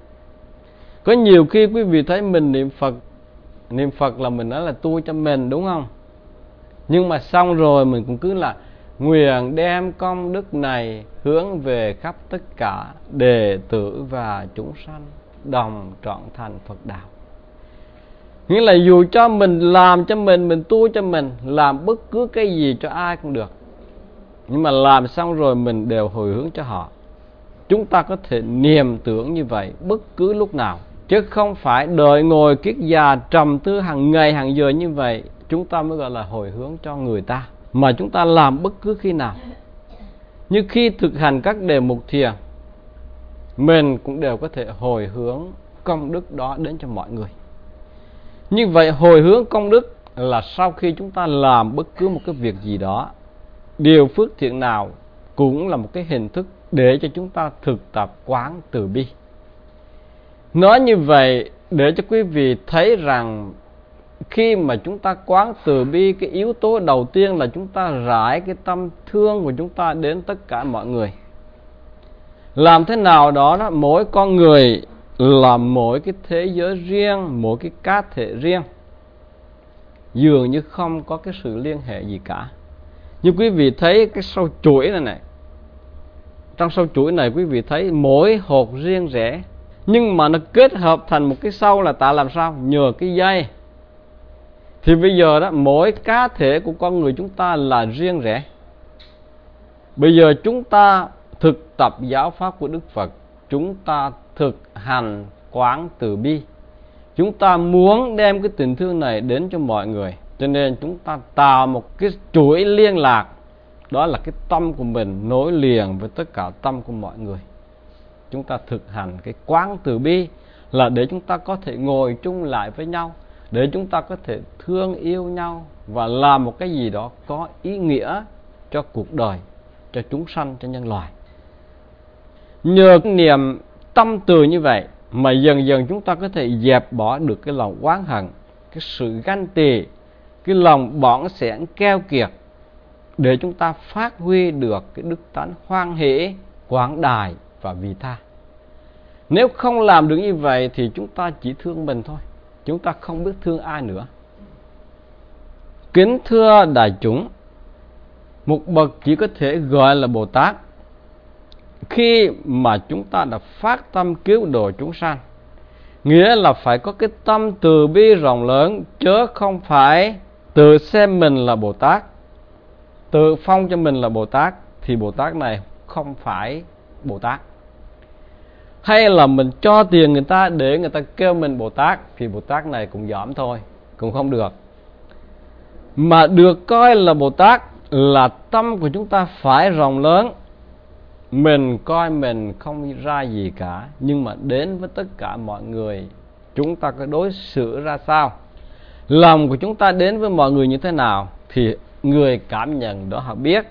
A: Có nhiều khi quý vị thấy mình niệm Phật là mình nói là tu cho mình, đúng không? Nhưng mà xong rồi mình cũng cứ là nguyện đem công đức này hướng về khắp tất cả đệ tử và chúng sanh đồng trọn thành Phật đạo. Nghĩa là dù cho mình làm cho mình tu cho mình, làm bất cứ cái gì cho ai cũng được, nhưng mà làm xong rồi mình đều hồi hướng cho họ. Chúng ta có thể niệm tưởng như vậy bất cứ lúc nào, chứ không phải đợi ngồi kiết già trầm tư hàng ngày hàng giờ như vậy chúng ta mới gọi là hồi hướng cho người ta, mà chúng ta làm bất cứ khi nào. Như khi thực hành các đề mục thiền, mình cũng đều có thể hồi hướng công đức đó đến cho mọi người. Như vậy hồi hướng công đức là sau khi chúng ta làm bất cứ một cái việc gì đó, điều phước thiện nào cũng là một cái hình thức để cho chúng ta thực tập quán từ bi. Nói như vậy để cho quý vị thấy rằng khi mà chúng ta quán từ bi, cái yếu tố đầu tiên là chúng ta rải cái tâm thương của chúng ta đến tất cả mọi người. Làm thế nào đó, mỗi con người là mỗi cái thế giới riêng, mỗi cái cá thể riêng, dường như không có cái sự liên hệ gì cả. Như quý vị thấy cái sâu chuỗi này, trong sâu chuỗi này quý vị thấy mỗi hột riêng rẽ, nhưng mà nó kết hợp thành một cái sâu là tại làm sao? Nhờ cái dây. Thì bây giờ đó, mỗi cá thể của con người chúng ta là riêng rẽ. Bây giờ chúng ta thực tập giáo pháp của Đức Phật, chúng ta thực hành quán từ bi, chúng ta muốn đem cái tình thương này đến cho mọi người, cho nên chúng ta tạo một cái chuỗi liên lạc. Đó là cái tâm của mình nối liền với tất cả tâm của mọi người. Chúng ta thực hành cái quán từ bi là để chúng ta có thể ngồi chung lại với nhau, để chúng ta có thể thương yêu nhau và làm một cái gì đó có ý nghĩa cho cuộc đời, cho chúng sanh, cho nhân loại. Nhờ cái niềm tâm từ như vậy mà dần dần chúng ta có thể dẹp bỏ được cái lòng oán hận, cái sự ganh tị, cái lòng bỏng sẻn keo kiệt, để chúng ta phát huy được cái đức tánh hoan hỷ, quảng đại và vị tha. Nếu không làm được như vậy thì chúng ta chỉ thương mình thôi, chúng ta không biết thương ai nữa. Kính thưa đại chúng, một bậc chỉ có thể gọi là Bồ Tát khi mà chúng ta đã phát tâm cứu độ chúng sanh. Nghĩa là phải có cái tâm từ bi rộng lớn, chớ không phải tự xem mình là Bồ Tát, tự phong cho mình là Bồ Tát, thì Bồ Tát này không phải Bồ Tát. Hay là mình cho tiền người ta để người ta kêu mình Bồ Tát, thì Bồ Tát này cũng dỏm thôi, cũng không được. Mà được coi là Bồ Tát là tâm của chúng ta phải rộng lớn. Mình coi mình không ra gì cả, nhưng mà đến với tất cả mọi người chúng ta có đối xử ra sao, lòng của chúng ta đến với mọi người như thế nào, thì người cảm nhận đó họ biết.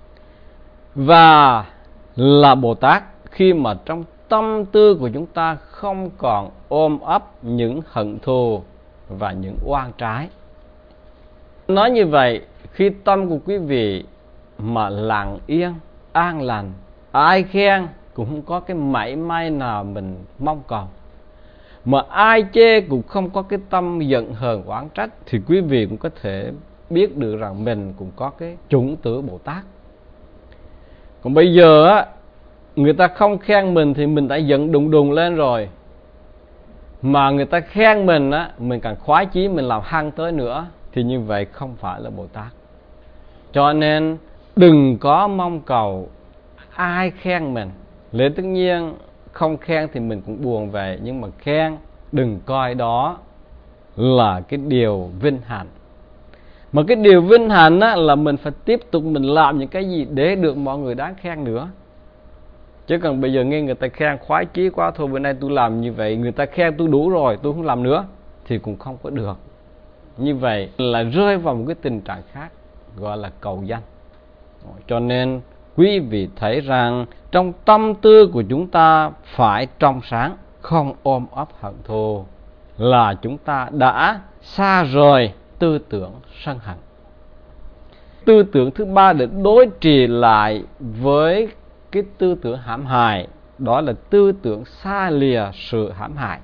A: Và là Bồ Tát khi mà trong tâm tư của chúng ta không còn ôm ấp những hận thù và những oan trái. Nói như vậy, khi tâm của quý vị mà lặng yên, an lành, ai khen cũng không có cái mảy may nào mình mong cầu, mà ai chê cũng không có cái tâm giận hờn oán trách, thì quý vị cũng có thể biết được rằng mình cũng có cái chủng tử Bồ Tát. Còn bây giờ á, người ta không khen mình thì mình đã giận đùng đùng lên rồi, mà người ta khen mình á, mình càng khoái chí mình làm hăng tới nữa, thì như vậy không phải là Bồ Tát. Cho nên đừng có mong cầu ai khen mình. Lẽ tất nhiên không khen thì mình cũng buồn vậy, nhưng mà khen đừng coi đó là cái điều vinh hạnh. Mà cái điều vinh hạnh á, là mình phải tiếp tục mình làm những cái gì để được mọi người đáng khen nữa. Chứ còn bây giờ nghe người ta khen khoái chí quá, thôi bữa nay tôi làm như vậy, người ta khen tôi đủ rồi, tôi không làm nữa, thì cũng không có được. Như vậy là rơi vào một cái tình trạng khác, gọi là cầu danh. Cho nên quý vị thấy rằng trong tâm tư của chúng ta phải trong sáng, không ôm ấp hận thù, là chúng ta đã xa rời tư tưởng sân hận. Tư tưởng thứ ba để đối trị lại với cái tư tưởng hãm hại, đó là tư tưởng xa lìa sự hãm hại.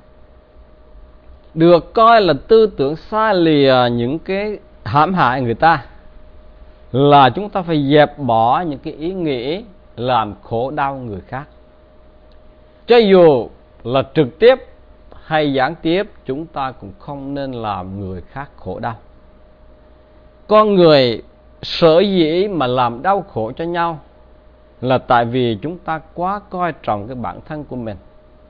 A: Được coi là tư tưởng xa lìa những cái hãm hại người ta là chúng ta phải dẹp bỏ những cái ý nghĩ làm khổ đau người khác. Cho dù là trực tiếp hay gián tiếp, chúng ta cũng không nên làm người khác khổ đau. Con người sở dĩ mà làm đau khổ cho nhau là tại vì chúng ta quá coi trọng cái bản thân của mình.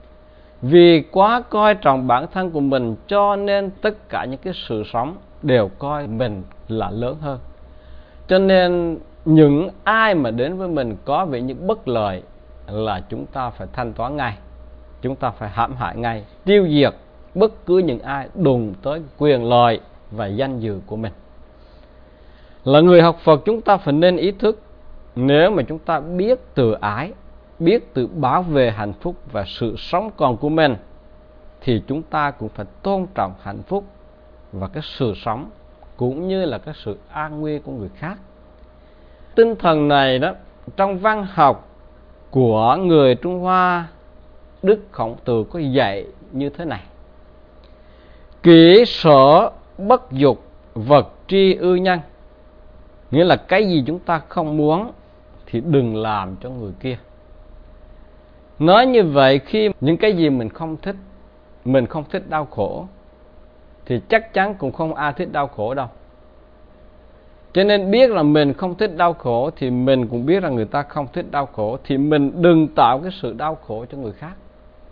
A: Vì quá coi trọng bản thân của mình cho nên tất cả những cái sự sống đều coi mình là lớn hơn. Cho nên những ai mà đến với mình có vẻ như bất lợi là chúng ta phải thanh toán ngay, chúng ta phải hãm hại ngay, tiêu diệt bất cứ những ai đụng tới quyền lợi và danh dự của mình. Là người học Phật, chúng ta phải nên ý thức, nếu mà chúng ta biết tự ái, biết tự bảo vệ hạnh phúc và sự sống còn của mình, thì chúng ta cũng phải tôn trọng hạnh phúc và cái sự sống cũng như là cái sự an nguy của người khác. Tinh thần này đó, trong văn học của người Trung Hoa, Đức Khổng Tử có dạy như thế này: kỷ sở bất dục, vật tri ư nhân. Nghĩa là cái gì chúng ta không muốn thì đừng làm cho người kia. Nói như vậy, khi những cái gì mình không thích đau khổ, thì chắc chắn cũng không ai thích đau khổ đâu. Cho nên biết là mình không thích đau khổ thì mình cũng biết rằng người ta không thích đau khổ, thì mình đừng tạo cái sự đau khổ cho người khác.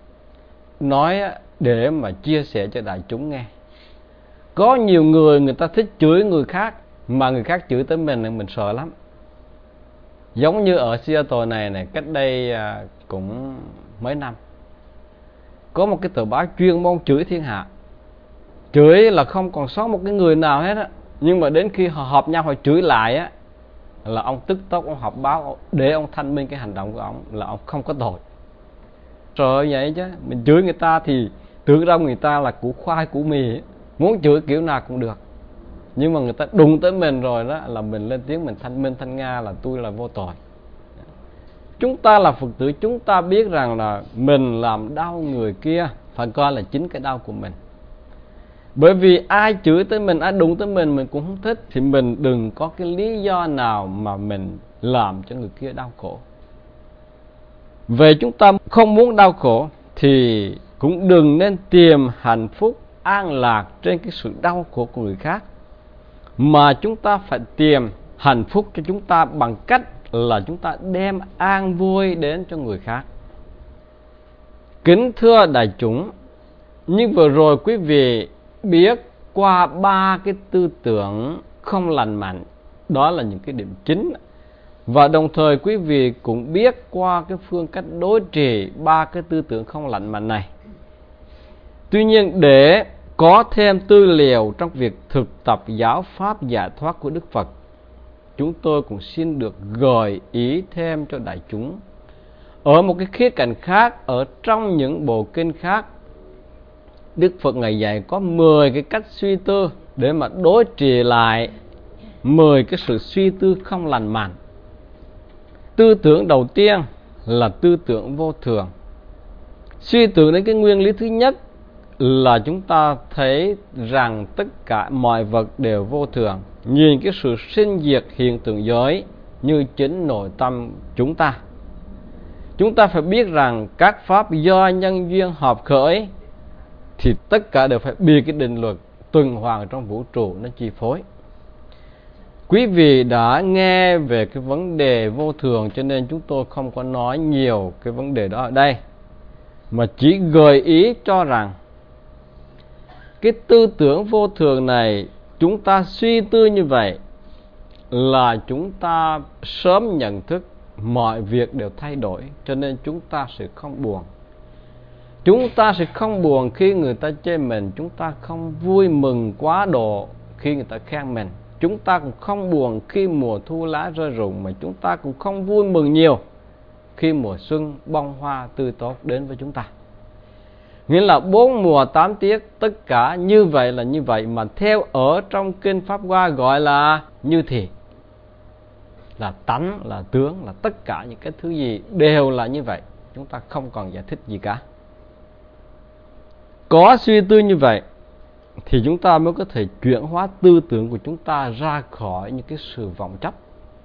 A: Nói để mà chia sẻ cho đại chúng nghe. Có nhiều người ta thích chửi người khác, mà người khác chửi tới mình sợ lắm. Giống như ở Seattle này cách đây cũng mấy năm, có một cái tờ báo chuyên môn chửi thiên hạ. Chửi là không còn sót một cái người nào hết á. Nhưng mà đến khi họ họp nhau họ chửi lại á, là ông tức tốc, ông họp báo để ông thanh minh cái hành động của ông, là ông không có tội. Sợ vậy chứ, mình chửi người ta thì tưởng đâu người ta là củ khoai củ mì, muốn chửi kiểu nào cũng được. Nhưng mà người ta đụng tới mình rồi đó, là mình lên tiếng, mình thanh minh thanh nga là tôi là vô tội. Chúng ta là Phật tử, chúng ta biết rằng là mình làm đau người kia phải coi là chính cái đau của mình. Bởi vì ai chửi tới mình, ai đụng tới mình cũng không thích, thì mình đừng có cái lý do nào mà mình làm cho người kia đau khổ. Về chúng ta không muốn đau khổ thì cũng đừng nên tìm hạnh phúc an lạc trên cái sự đau khổ của người khác, mà chúng ta phải tìm hạnh phúc cho chúng ta bằng cách là chúng ta đem an vui đến cho người khác. Kính thưa đại chúng, như vừa rồi quý vị biết qua 3 cái tư tưởng không lành mạnh, đó là những cái điểm chính. Và đồng thời quý vị cũng biết qua cái phương cách đối trị 3 cái tư tưởng không lành mạnh này. Tuy nhiên, để có thêm tư liệu trong việc thực tập giáo pháp giải thoát của Đức Phật, chúng tôi cũng xin được gợi ý thêm cho đại chúng ở một cái khía cạnh khác. Ở trong những bộ kinh khác, Đức Phật Ngài dạy có 10 cái cách suy tư để mà đối trị lại 10 cái sự suy tư không lành mạnh. Tư tưởng đầu tiên là tư tưởng vô thường. Suy tưởng đến cái nguyên lý thứ nhất là chúng ta thấy rằng tất cả mọi vật đều vô thường, nhìn cái sự sinh diệt hiện tượng giới như chính nội tâm chúng ta. Chúng ta phải biết rằng các pháp do nhân duyên hợp khởi thì tất cả đều phải bị cái định luật tuần hoàn trong vũ trụ nó chi phối. Quý vị đã nghe về cái vấn đề vô thường, cho nên chúng tôi không có nói nhiều cái vấn đề đó ở đây, mà chỉ gợi ý cho rằng cái tư tưởng vô thường này, chúng ta suy tư như vậy là chúng ta sớm nhận thức mọi việc đều thay đổi, cho nên chúng ta sẽ không buồn. Chúng ta sẽ không buồn khi người ta chê mình, chúng ta không vui mừng quá độ khi người ta khen mình. Chúng ta cũng không buồn khi mùa thu lá rơi rụng, mà chúng ta cũng không vui mừng nhiều khi mùa xuân bông hoa tươi tốt đến với chúng ta. Nghĩa là 4 mùa 8 tiết, tất cả như vậy là như vậy, mà theo ở trong Kinh Pháp Hoa gọi là như thì. là tánh, là tướng, là tất cả những cái thứ gì đều là như vậy. Chúng ta không còn giải thích gì cả. Có suy tư như vậy thì chúng ta mới có thể chuyển hóa tư tưởng của chúng ta ra khỏi những cái sự vọng chấp.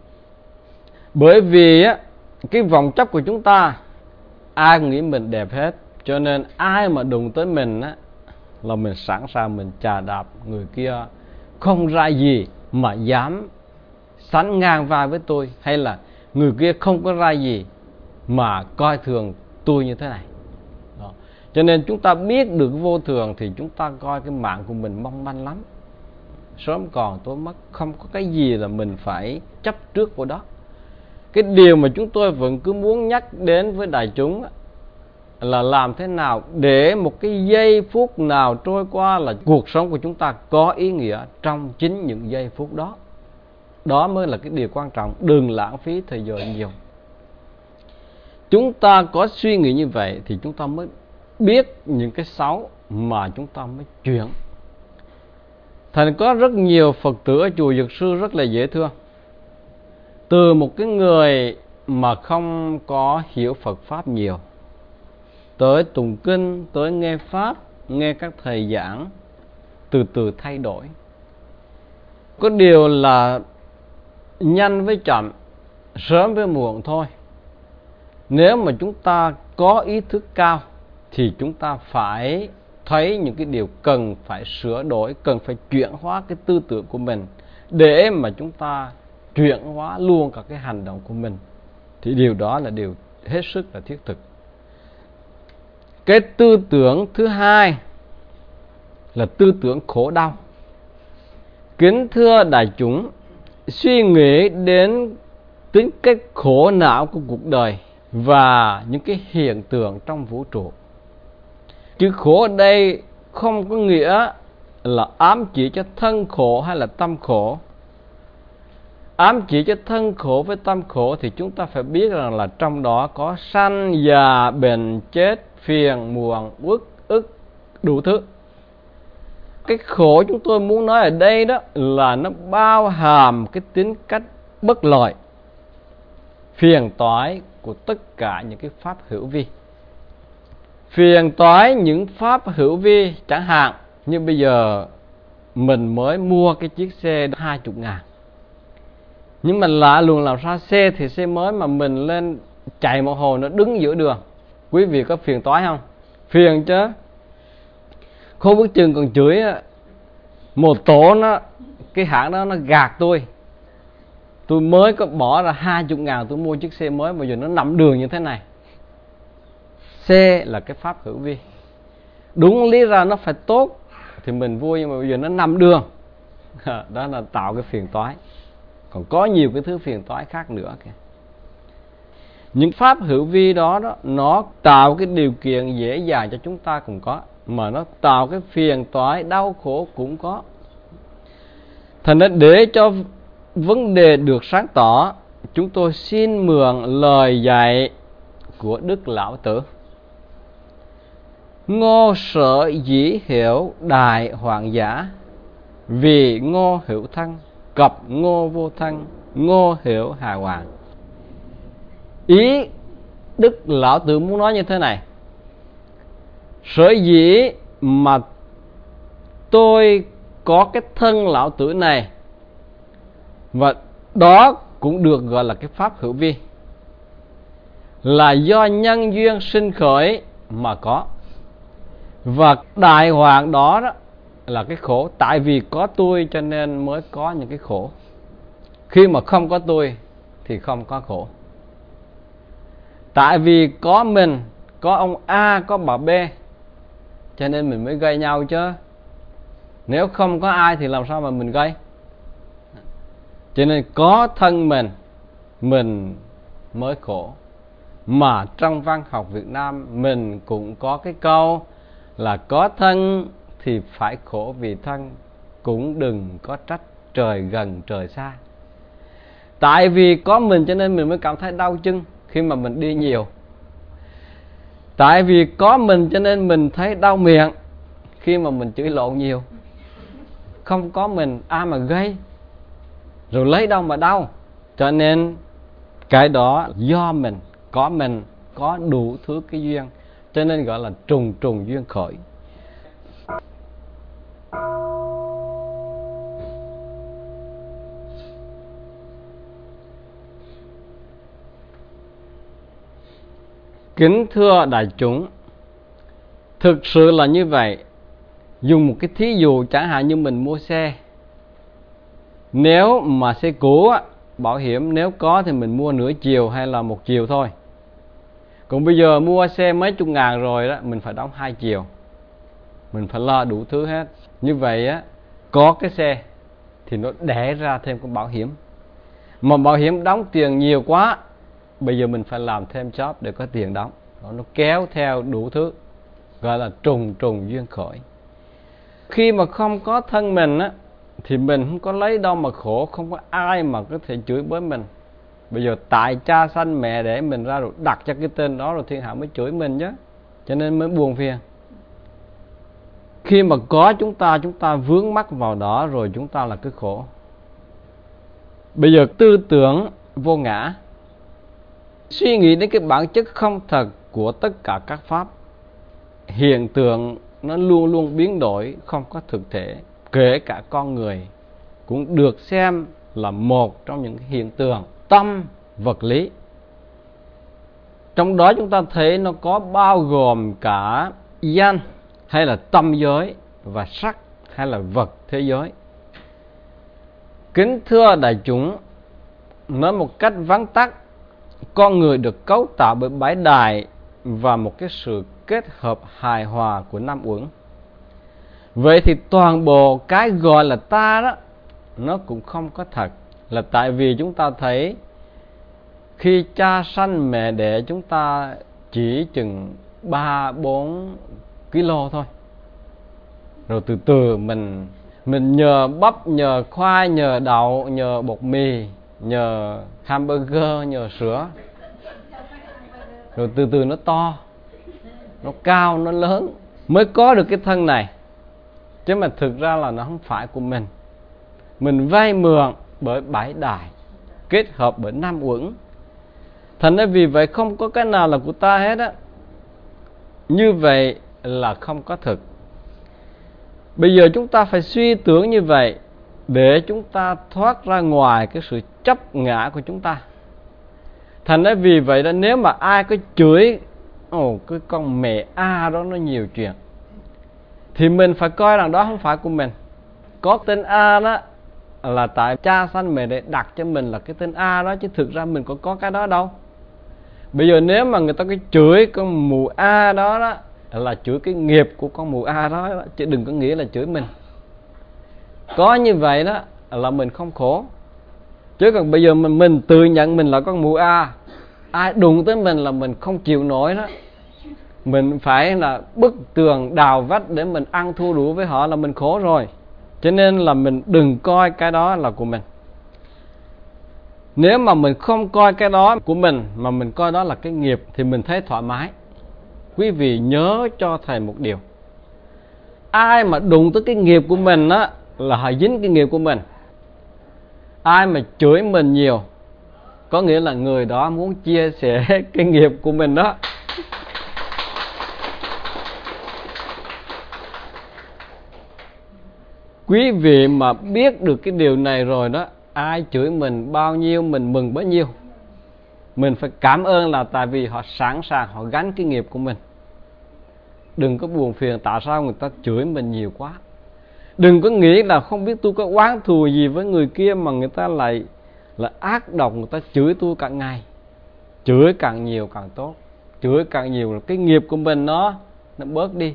A: Bởi vì cái vọng chấp của chúng ta, ai cũng nghĩ mình đẹp hết, cho nên ai mà đụng tới mình là mình sẵn sàng mình chà đạp người kia, không ra gì mà dám sánh ngang vai với tôi, hay là người kia không có ra gì mà coi thường tôi như thế này. Đó. Cho nên chúng ta biết được vô thường thì chúng ta coi cái mạng của mình mong manh lắm, sớm còn tối mất, không có cái gì là mình phải chấp trước vào đó. Cái điều mà chúng tôi vẫn cứ muốn nhắc đến với đại chúng là làm thế nào để một cái giây phút nào trôi qua là cuộc sống của chúng ta có ý nghĩa trong chính những giây phút đó. Đó mới là cái điều quan trọng, đừng lãng phí thời giờ nhiều. Chúng ta có suy nghĩ như vậy thì chúng ta mới biết những cái xấu mà chúng ta mới chuyển. Thành có rất nhiều Phật tử ở chùa Dược Sư rất là dễ thương. Từ một cái người mà không có hiểu Phật Pháp nhiều, tới tụng kinh, tới nghe Pháp, nghe các thầy giảng, từ từ thay đổi. Có điều là nhanh với chậm, sớm với muộn thôi. Nếu mà chúng ta có ý thức cao thì chúng ta phải thấy những cái điều cần phải sửa đổi, cần phải chuyển hóa cái tư tưởng của mình để mà chúng ta chuyển hóa luôn cả cái hành động của mình. Thì điều đó là điều hết sức là thiết thực. Cái tư tưởng thứ hai là tư tưởng khổ đau. Kính thưa đại chúng, suy nghĩ đến tính cách khổ não của cuộc đời và những cái hiện tượng trong vũ trụ. Chữ khổ ở đây không có nghĩa là ám chỉ cho thân khổ hay là tâm khổ. Ám chỉ cho thân khổ với tâm khổ thì chúng ta phải biết rằng là trong đó có sanh, già, bệnh, chết, phiền, muộn, uất, ức, đủ thứ. Cái khổ chúng tôi muốn nói ở đây đó là nó bao hàm cái tính cách bất lợi, phiền toái của tất cả những cái pháp hữu vi. Phiền toái những pháp hữu vi, chẳng hạn như bây giờ mình mới mua cái chiếc xe 20.000, nhưng mà lạ lùng làm sao xe thì xe mới mà mình lên chạy một hồi nó đứng giữa đường. Quý vị có phiền toái không? Phiền chứ. Không biết chừng còn chửi một tổ nó, cái hãng đó nó gạt tôi. Tôi mới có bỏ ra 20.000 tôi mua chiếc xe mới mà giờ nó nằm đường như thế này. Xe là cái pháp hữu vi, đúng lý ra nó phải tốt thì mình vui, nhưng mà bây giờ nó nằm đường. Đó là tạo cái phiền toái. Còn có nhiều cái thứ phiền toái khác nữa kìa. Những pháp hữu vi đó nó tạo cái điều kiện dễ dàng cho chúng ta cũng có, mà nó tạo cái phiền toái đau khổ cũng có. Thành ra để cho vấn đề được sáng tỏ, chúng tôi xin mượn lời dạy của Đức Lão Tử. Ngô sở dĩ hiểu đại hoàng giả, vì ngô hữu thân, cập ngô vô thân, ngô hiểu hà hoàng. Ý Đức Lão Tử muốn nói như thế này: sở dĩ mà tôi có cái thân Lão Tử này, và đó cũng được gọi là cái pháp hữu vi, là do nhân duyên sinh khởi mà có. Và đại hoàng đó là cái khổ, tại vì có tôi cho nên mới có những cái khổ. Khi mà không có tôi thì không có khổ. Tại vì có mình, có ông A, có bà B, cho nên mình mới gây nhau chứ. Nếu không có ai thì làm sao mà mình gây? Cho nên có thân mình mới khổ. Mà trong văn học Việt Nam mình cũng có cái câu là có thân thì phải khổ vì thân, cũng đừng có trách trời gần trời xa. Tại vì có mình cho nên mình mới cảm thấy đau chân khi mà mình đi nhiều. Tại vì có mình cho nên mình thấy đau miệng khi mà mình chửi lộn nhiều. Không có mình ai mà gây, rồi lấy đâu mà đau. Cho nên cái đó do mình có đủ thứ cái duyên, cho nên gọi là trùng trùng duyên khởi. Kính thưa đại chúng, thực sự là như vậy. Dùng một cái thí dụ chẳng hạn như mình mua xe. Nếu mà xe cũ á, bảo hiểm nếu có thì mình mua nửa chiều hay là một chiều thôi. Còn bây giờ mua xe mấy chục ngàn rồi đó, mình phải đóng 2 chiều. Mình phải lo đủ thứ hết. Như vậy á, có cái xe thì nó đẻ ra thêm cái bảo hiểm. Mà bảo hiểm đóng tiền nhiều quá, bây giờ mình phải làm thêm job để có tiền đóng. Nó kéo theo đủ thứ, gọi là trùng trùng duyên khởi. Khi mà không có thân mình á, thì mình không có lấy đâu mà khổ, không có ai mà có thể chửi bới mình. Bây giờ tại cha sanh mẹ đẻ mình ra rồi đặt cho cái tên đó rồi thiên hạ mới chửi mình chứ, cho nên mới buồn phiền. Khi mà có chúng ta vướng mắc vào đó rồi chúng ta là cái khổ. Bây giờ tư tưởng vô ngã, suy nghĩ đến cái bản chất không thật của tất cả các pháp, hiện tượng nó luôn luôn biến đổi, không có thực thể. Kể cả con người cũng được xem là một trong những hiện tượng tâm vật lý. Trong đó chúng ta thấy nó có bao gồm cả danh hay là tâm giới và sắc hay là vật thế giới. Kính thưa đại chúng, nói một cách vắn tắt, con người được cấu tạo bởi 7 đài và một cái sự kết hợp hài hòa của 5 uẩn. Vậy thì toàn bộ cái gọi là ta đó, nó cũng không có thật. Là tại vì chúng ta thấy khi cha sanh mẹ đẻ chúng ta chỉ chừng 3-4 kg thôi. Rồi từ từ mình nhờ bắp, nhờ khoai, nhờ đậu, nhờ bột mì, nhờ hamburger, nhờ sữa. Rồi từ từ nó to, nó cao, nó lớn mới có được cái thân này. Chứ mà thực ra là nó không phải của mình. Mình vay mượn bởi 7 đài, kết hợp bởi 5 uẩn. Thành ra vì vậy không có cái nào là của ta hết á. Như vậy là không có thực. Bây giờ chúng ta phải suy tưởng như vậy để chúng ta thoát ra ngoài cái sự chấp ngã của chúng ta. Thành ra vì vậy đó, nếu mà ai có chửi cái con mẹ A đó nó nhiều chuyện, thì mình phải coi rằng đó không phải của mình. Có tên A đó là tại cha sanh mẹ để đặt cho mình là cái tên A đó, chứ thực ra mình có cái đó đâu. Bây giờ nếu mà người ta có chửi con mù A đó đó, là chửi cái nghiệp của con mù A đó, chứ đừng có nghĩ là chửi mình. Có như vậy đó là mình không khổ. Chứ còn bây giờ mình tự nhận mình là con mù A, ai đụng tới mình là mình không chịu nổi đó. Mình phải là bức tường đào vách để mình ăn thua đủ với họ là mình khổ rồi. Cho nên là mình đừng coi cái đó là của mình. Nếu mà mình không coi cái đó của mình mà mình coi đó là cái nghiệp thì mình thấy thoải mái. Quý vị nhớ cho thầy một điều, ai mà đụng tới cái nghiệp của mình á là họ dính cái nghiệp của mình. Ai mà chửi mình nhiều có nghĩa là người đó muốn chia sẻ cái nghiệp của mình đó. Quý vị mà biết được cái điều này rồi đó, ai chửi mình bao nhiêu mình mừng bấy nhiêu. Mình phải cảm ơn là tại vì họ sẵn sàng họ gánh cái nghiệp của mình. Đừng có buồn phiền tại sao người ta chửi mình nhiều quá. Đừng có nghĩ là không biết tôi có oán thù gì với người kia mà người ta lại là ác độc, người ta chửi tôi cả ngày. Chửi càng nhiều càng tốt. Chửi càng nhiều là cái nghiệp của mình nó bớt đi.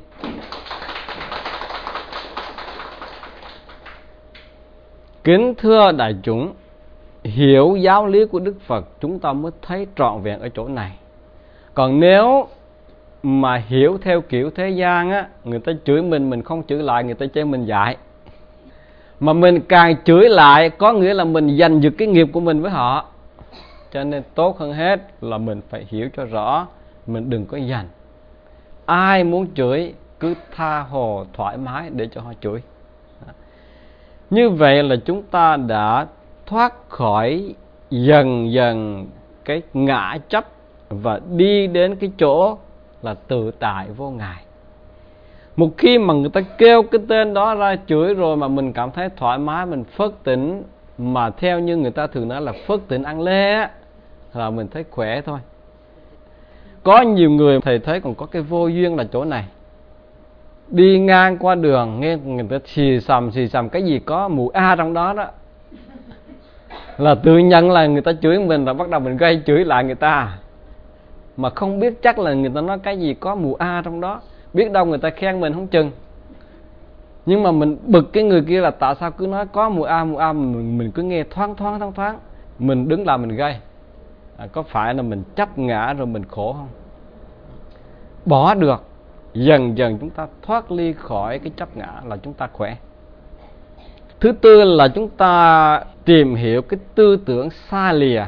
A: Kính thưa đại chúng, hiểu giáo lý của Đức Phật chúng ta mới thấy trọn vẹn ở chỗ này. Còn nếu mà hiểu theo kiểu thế gian á, người ta chửi mình không chửi lại, người ta chê mình dại. Mà mình càng chửi lại có nghĩa là mình giành giật cái nghiệp của mình với họ. Cho nên tốt hơn hết là mình phải hiểu cho rõ, mình đừng có giành. Ai muốn chửi cứ tha hồ thoải mái để cho họ chửi. Như vậy là chúng ta đã thoát khỏi dần dần cái ngã chấp và đi đến cái chỗ là tự tại vô ngại. Một khi mà người ta kêu cái tên đó ra chửi rồi mà mình cảm thấy thoải mái, mình phớt tỉnh, mà theo như người ta thường nói là phớt tỉnh ăn lê á, là mình thấy khỏe thôi. Có nhiều người thầy thấy còn có cái vô duyên là chỗ này. Đi ngang qua đường nghe người ta xì xầm cái gì có mùi A trong đó đó, là tự nhận là người ta chửi mình, rồi bắt đầu mình gây chửi lại người ta, mà không biết chắc là người ta nói cái gì có mùi A trong đó. Biết đâu người ta khen mình không chừng, nhưng mà mình bực cái người kia là tại sao cứ nói có mùi A, mình cứ nghe thoáng, mình đứng lại mình gây. Có phải là mình chấp ngã rồi mình khổ không? Bỏ được, dần dần chúng ta thoát ly khỏi cái chấp ngã là chúng ta khỏe. Thứ tư là chúng ta tìm hiểu cái tư tưởng xa lìa.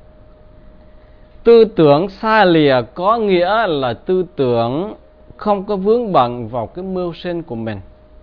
A: Tư tưởng xa lìa có nghĩa là tư tưởng không có vướng bận vào cái mưu sinh của mình.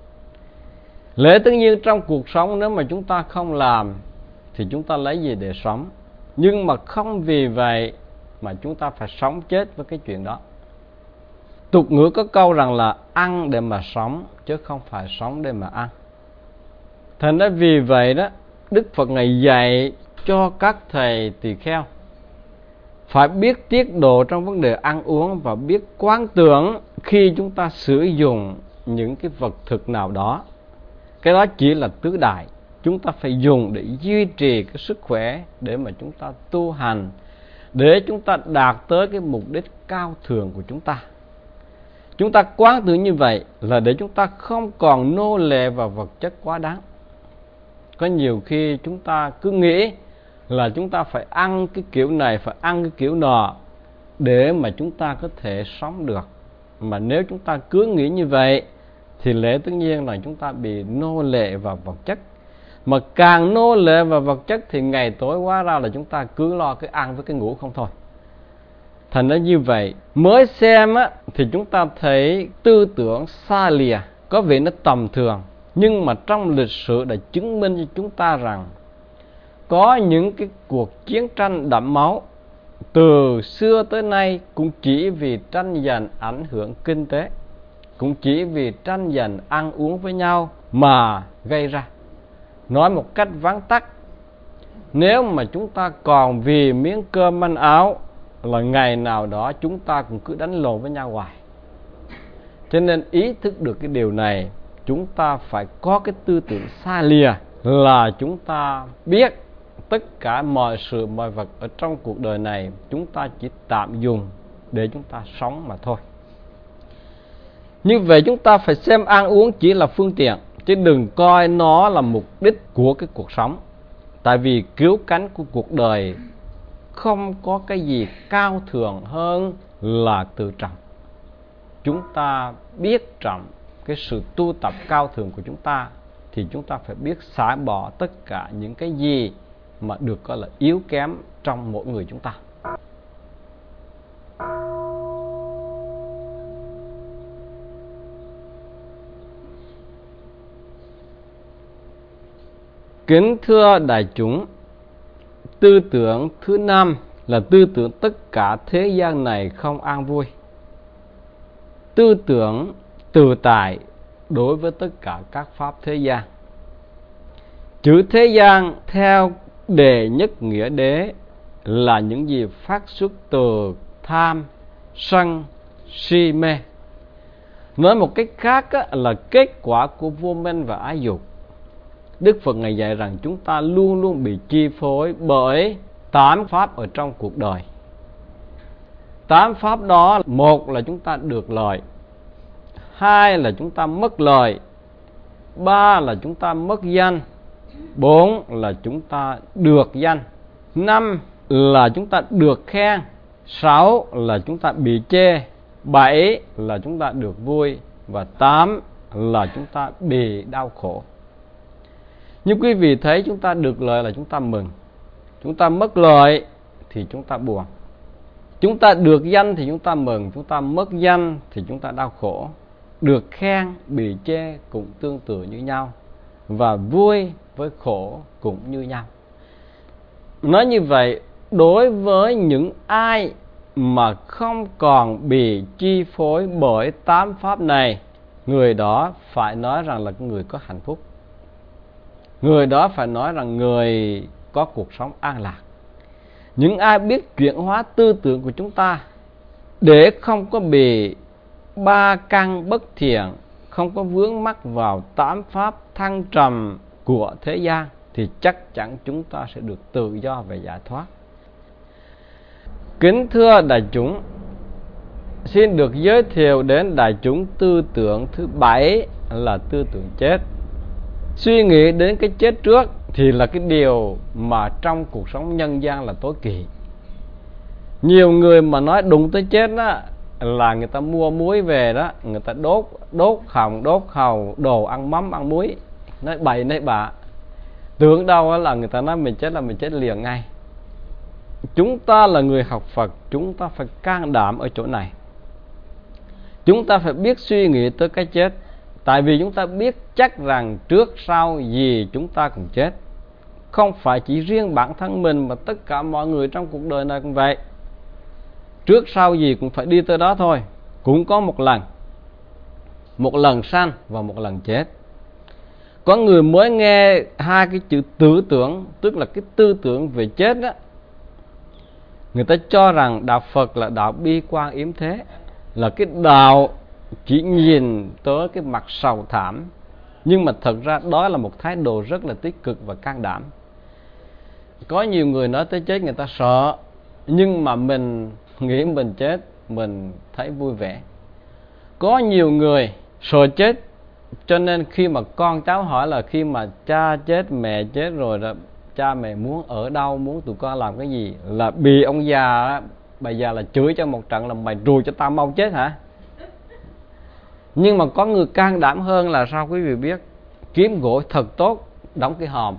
A: Lẽ tất nhiên trong cuộc sống nếu mà chúng ta không làm thì chúng ta lấy gì để sống. Nhưng mà không vì vậy mà chúng ta phải sống chết với cái chuyện đó. Tục ngữ có câu rằng là ăn để mà sống, chứ không phải sống để mà ăn. Thành ra vì vậy đó, Đức Phật Ngài dạy cho các thầy tỳ kheo phải biết tiết độ trong vấn đề ăn uống và biết quán tưởng khi chúng ta sử dụng những cái vật thực nào đó. Cái đó chỉ là tứ đại. Chúng ta phải dùng để duy trì cái sức khỏe, để mà chúng ta tu hành, để chúng ta đạt tới cái mục đích cao thượng của chúng ta. Chúng ta quán tưởng như vậy là để chúng ta không còn nô lệ vào vật chất quá đáng. Có nhiều khi chúng ta cứ nghĩ là chúng ta phải ăn cái kiểu này, phải ăn cái kiểu nọ để mà chúng ta có thể sống được. Mà nếu chúng ta cứ nghĩ như vậy thì lẽ tất nhiên là chúng ta bị nô lệ vào vật chất. Mà càng nô lệ vào vật chất thì ngày tối hóa ra là chúng ta cứ lo cái ăn với cái ngủ không thôi. Thành ra như vậy, mới xem á, thì chúng ta thấy tư tưởng xa lìa có vẻ nó tầm thường. Nhưng mà trong lịch sử đã chứng minh cho chúng ta rằng có những cái cuộc chiến tranh đẫm máu từ xưa tới nay cũng chỉ vì tranh giành ảnh hưởng kinh tế, cũng chỉ vì tranh giành ăn uống với nhau mà gây ra. Nói một cách vắn tắt, nếu mà chúng ta còn vì miếng cơm manh áo là ngày nào đó chúng ta cũng cứ đánh lộn với nhau hoài. Cho nên ý thức được cái điều này, chúng ta phải có cái tư tưởng xa lìa, là chúng ta biết tất cả mọi sự mọi vật ở trong cuộc đời này chúng ta chỉ tạm dùng để chúng ta sống mà thôi. Như vậy chúng ta phải xem ăn uống chỉ là phương tiện, chứ đừng coi nó là mục đích của cái cuộc sống. Tại vì cứu cánh của cuộc đời không có cái gì cao thượng hơn là tự trọng. Chúng ta biết trọng cái sự tu tập cao thượng của chúng ta thì chúng ta phải biết xả bỏ tất cả những cái gì mà được gọi là yếu kém trong mỗi người chúng ta. Kính thưa đại chúng, tư tưởng thứ năm là tư tưởng tất cả thế gian này không an vui. Tư tưởng tự tại đối với tất cả các pháp thế gian. Chữ thế gian theo đề nhất nghĩa đế là những gì phát xuất từ tham, sân, si mê. Nói một cách khác là kết quả của vô minh và ái dục. Đức Phật Ngài dạy rằng chúng ta luôn luôn bị chi phối bởi 8 pháp ở trong cuộc đời. 8 pháp đó, một là chúng ta được lợi, 2 là chúng ta mất lợi, 3 là chúng ta mất danh, 4 là chúng ta được danh, 5 là chúng ta được khen, 6 là chúng ta bị chê, 7 là chúng ta được vui, và 8 là chúng ta bị đau khổ. Như quý vị thấy, chúng ta được lợi là chúng ta mừng, chúng ta mất lợi thì chúng ta buồn. Chúng ta được danh thì chúng ta mừng, chúng ta mất danh thì chúng ta đau khổ. Được khen, bị chê cũng tương tự như nhau, và vui với khổ cũng như nhau. Nói như vậy, đối với những ai mà không còn bị chi phối bởi 8 pháp này, người đó phải nói rằng là người có hạnh phúc. Người đó phải nói rằng người có cuộc sống an lạc. Những ai biết chuyển hóa tư tưởng của chúng ta để không có bị 3 căn bất thiện, không có vướng mắc vào 8 pháp thăng trầm của thế gian, thì chắc chắn chúng ta sẽ được tự do và giải thoát. Kính thưa đại chúng, xin được giới thiệu đến đại chúng tư tưởng thứ 7 là tư tưởng chết. Suy nghĩ đến cái chết trước thì là cái điều mà trong cuộc sống nhân gian là tối kỵ. Nhiều người mà nói đụng tới chết đó là người ta mua muối về đó, người ta đốt họng, đốt hầu, đồ ăn mắm, ăn muối, nói bậy nói bạ. Tưởng đâu là người ta nói mình chết là mình chết liền ngay. Chúng ta là người học Phật, chúng ta phải can đảm ở chỗ này. Chúng ta phải biết suy nghĩ tới cái chết. Tại vì chúng ta biết chắc rằng trước sau gì chúng ta cũng chết. Không phải chỉ riêng bản thân mình mà tất cả mọi người trong cuộc đời này cũng vậy. Trước sau gì cũng phải đi tới đó thôi. Cũng có một lần. Một lần sanh và một lần chết. Có người mới nghe hai cái chữ tư tưởng, tức là cái tư tưởng về chết đó, người ta cho rằng đạo Phật là đạo bi quan yếm thế, là cái đạo chỉ nhìn tới cái mặt sầu thảm. Nhưng mà thật ra đó là một thái độ rất là tích cực và can đảm. Có nhiều người nói tới chết người ta sợ, nhưng mà mình nghĩ mình chết mình thấy vui vẻ. Có nhiều người sợ chết, cho nên khi mà con cháu hỏi là khi mà cha chết, mẹ chết rồi đó, cha mẹ muốn ở đâu, muốn tụi con làm cái gì, là bị ông già bây giờ là chửi cho một trận là mày rùa cho tao mau chết hả. Nhưng mà có người can đảm hơn là sao quý vị biết? Kiếm gỗ thật tốt, đóng cái hòm.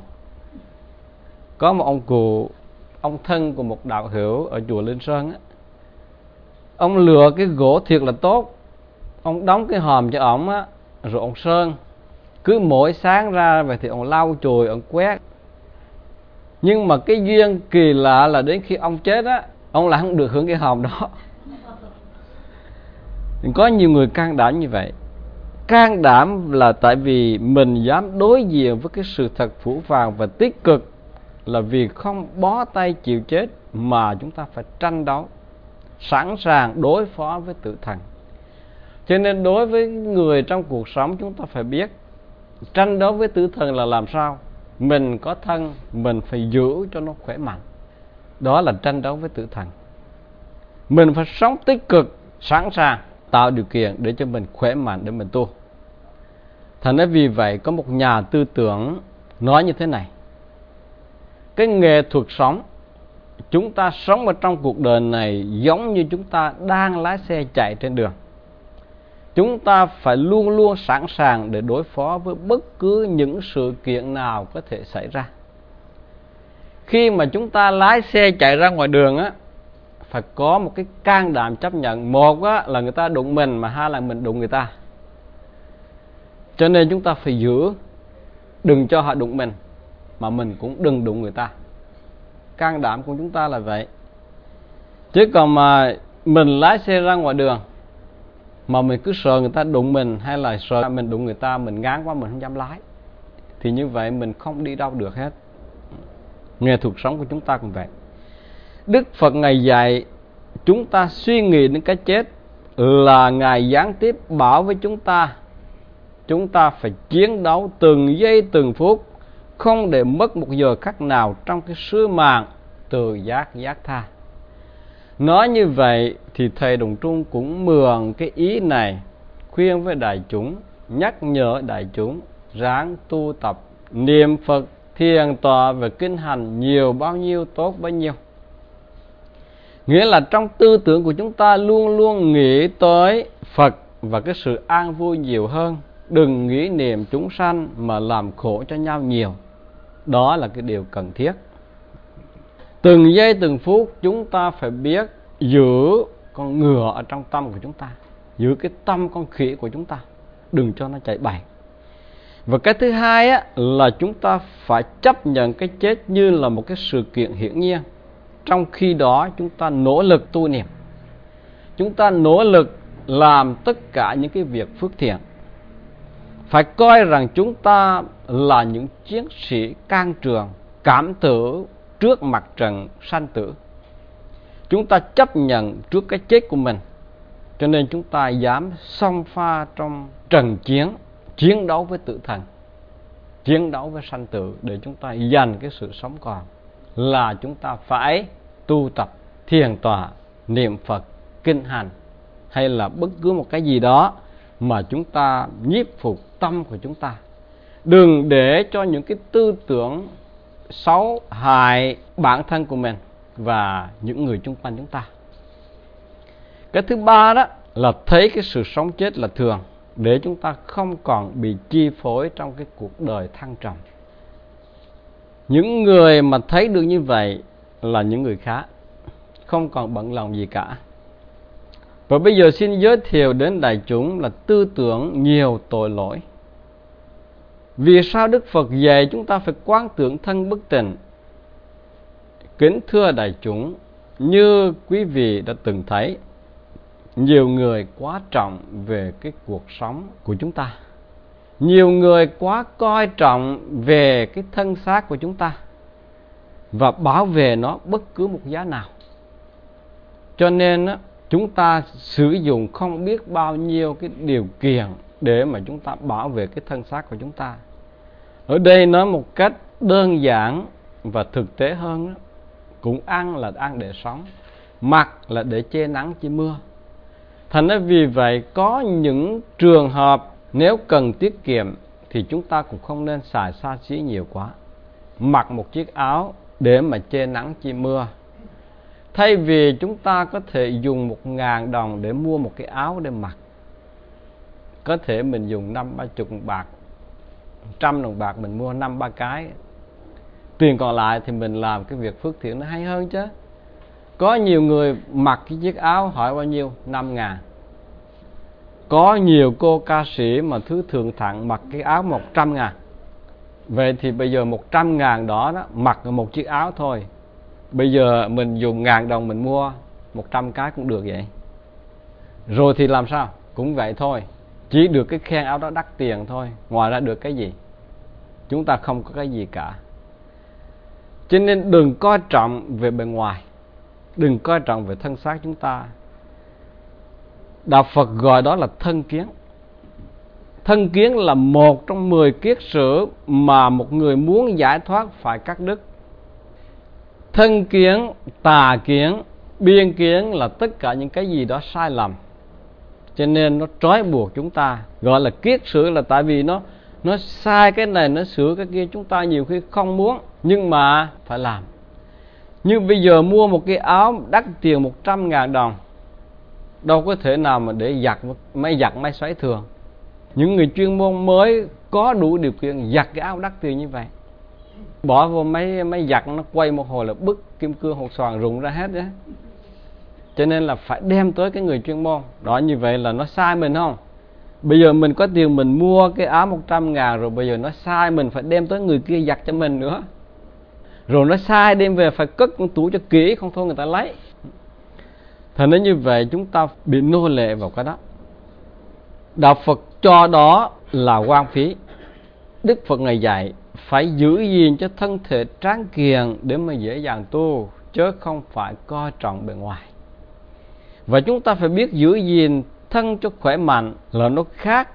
A: Có một ông cụ, ông thân của một đạo hữu ở chùa Linh Sơn á, ông lựa cái gỗ thiệt là tốt, ông đóng cái hòm cho ổng á, rồi ông sơn. Cứ mỗi sáng ra vậy thì ông lau chùi, ông quét. Nhưng mà cái duyên kỳ lạ là đến khi ông chết á, ông lại không được hưởng cái hòm đó. Có nhiều người can đảm như vậy. Can đảm là tại vì mình dám đối diện với cái sự thật phũ phàng và tích cực, là vì không bó tay chịu chết mà chúng ta phải tranh đấu, sẵn sàng đối phó với tử thần. Cho nên đối với người trong cuộc sống, chúng ta phải biết tranh đấu với tử thần là làm sao. Mình có thân, mình phải giữ cho nó khỏe mạnh. Đó là tranh đấu với tử thần. Mình phải sống tích cực, sẵn sàng tạo điều kiện để cho mình khỏe mạnh để mình tu. Thành ra vì vậy có một nhà tư tưởng nói như thế này: cái nghệ thuật sống, chúng ta sống ở trong cuộc đời này giống như chúng ta đang lái xe chạy trên đường. Chúng ta phải luôn luôn sẵn sàng để đối phó với bất cứ những sự kiện nào có thể xảy ra. Khi mà chúng ta lái xe chạy ra ngoài đường á, phải có một cái can đảm chấp nhận. Một á, là người ta đụng mình, mà hai là mình đụng người ta. Cho nên chúng ta phải giữ, đừng cho họ đụng mình, mà mình cũng đừng đụng người ta. Can đảm của chúng ta là vậy. Chứ còn mà mình lái xe ra ngoài đường mà mình cứ sợ người ta đụng mình, hay là sợ mình đụng người ta, mình ngán quá mình không dám lái, thì như vậy mình không đi đâu được hết. Nghệ thuật sống của chúng ta cũng vậy. Đức Phật Ngài dạy chúng ta suy nghĩ đến cái chết là Ngài gián tiếp bảo với chúng ta phải chiến đấu từng giây từng phút, không để mất một giờ khắc nào trong cái sứ mạng từ giác tha. Nói như vậy thì Thầy Đồng Trung cũng mượn cái ý này khuyên với đại chúng, nhắc nhở đại chúng ráng tu tập niệm Phật, thiền tọa và kinh hành nhiều bao nhiêu tốt bấy nhiêu. Nghĩa là trong tư tưởng của chúng ta luôn luôn nghĩ tới Phật và cái sự an vui nhiều hơn. Đừng nghĩ niệm chúng sanh mà làm khổ cho nhau nhiều. Đó là cái điều cần thiết. Từng giây từng phút chúng ta phải biết giữ con ngựa ở trong tâm của chúng ta, giữ cái tâm con khỉ của chúng ta, đừng cho nó chạy bày. Và cái thứ hai á, là chúng ta phải chấp nhận cái chết như là một cái sự kiện hiển nhiên. Trong khi đó chúng ta nỗ lực tu niệm, chúng ta nỗ lực làm tất cả những cái việc phước thiện. Phải coi rằng chúng ta là những chiến sĩ can trường, cảm tử trước mặt trận sanh tử. Chúng ta chấp nhận trước cái chết của mình, cho nên chúng ta dám xông pha trong trận chiến, chiến đấu với tử thần, chiến đấu với sanh tử để chúng ta giành cái sự sống còn. Là chúng ta phải tu tập thiền tọa, niệm Phật, kinh hành, hay là bất cứ một cái gì đó mà chúng ta nhiếp phục tâm của chúng ta. Đừng để cho những cái tư tưởng xấu hại bản thân của mình và những người chung quanh chúng ta. Cái thứ ba đó là thấy cái sự sống chết là thường, để chúng ta không còn bị chi phối trong cái cuộc đời thăng trầm. Những người mà thấy được như vậy là những người khá, không còn bận lòng gì cả. Và bây giờ xin giới thiệu đến đại chúng là tư tưởng nhiều tội lỗi. Vì sao Đức Phật dạy chúng ta phải quán tưởng thân bất tịnh? Kính thưa đại chúng, như quý vị đã từng thấy, nhiều người quá trọng về cái cuộc sống của chúng ta. Nhiều người quá coi trọng về cái thân xác của chúng ta và bảo vệ nó bất cứ một giá nào. Cho nên chúng ta sử dụng không biết bao nhiêu cái điều kiện để mà chúng ta bảo vệ cái thân xác của chúng ta. Ở đây nói một cách đơn giản và thực tế hơn, cũng ăn là ăn để sống, mặc là để che nắng che mưa. Thành ra vì vậy có những trường hợp nếu cần tiết kiệm thì chúng ta cũng không nên xài xa xỉ nhiều quá. Mặc một chiếc áo để mà che nắng che mưa, thay vì chúng ta có thể dùng 1.000 đồng để mua một cái áo để mặc, có thể mình dùng 50-30 đồng bạc, 100 đồng bạc mình mua 5-3 cái. Tiền còn lại thì mình làm cái việc phước thiện nó hay hơn chứ. Có nhiều người mặc cái chiếc áo hỏi bao nhiêu? 5.000. Có nhiều cô ca sĩ mà thứ thượng thặng mặc cái áo 100.000. Vậy thì bây giờ 100.000 đó mặc một chiếc áo thôi. Bây giờ mình dùng 1.000 đồng mình mua 100 cái cũng được vậy. Rồi thì làm sao? Cũng vậy thôi. Chỉ được cái khen áo đó đắt tiền thôi. Ngoài ra được cái gì? Chúng ta không có cái gì cả. Cho nên đừng coi trọng về bề ngoài, đừng coi trọng về thân xác chúng ta. Đạo Phật gọi đó là thân kiến. Thân kiến là một trong 10 kiết sử mà một người muốn giải thoát phải cắt đứt. Thân kiến, tà kiến, biên kiến là tất cả những cái gì đó sai lầm, cho nên nó trói buộc chúng ta. Gọi là kiết sử là tại vì nó sai cái này, nó sửa cái kia. Chúng ta nhiều khi không muốn nhưng mà phải làm. như bây giờ mua một cái áo đắt tiền 100.000 đồng, đâu có thể nào mà để giặt máy xoáy thường. Những người chuyên môn mới có đủ điều kiện giặt cái áo đắt tiền như vậy, bỏ vô máy giặt nó quay một hồi là bứt kim cương hột xoàn rụng ra hết đấy. Cho nên là phải đem tới cái người chuyên môn. Đó, như vậy là nó sai mình không? Bây giờ mình có tiền mình mua cái áo 100.000 rồi, bây giờ nó sai mình phải đem tới người kia giặt cho mình nữa. Rồi nó sai đem về phải cất trong tủ cho kỹ, không thôi người ta lấy. Thành nên như vậy chúng ta bị nô lệ vào cái đó. Đạo Phật cho đó là hoang phí. Đức Phật Ngài dạy phải giữ gìn cho thân thể tráng kiện để mà dễ dàng tu, chứ không phải coi trọng bề ngoài. Và chúng ta phải biết giữ gìn thân cho khỏe mạnh là nó khác.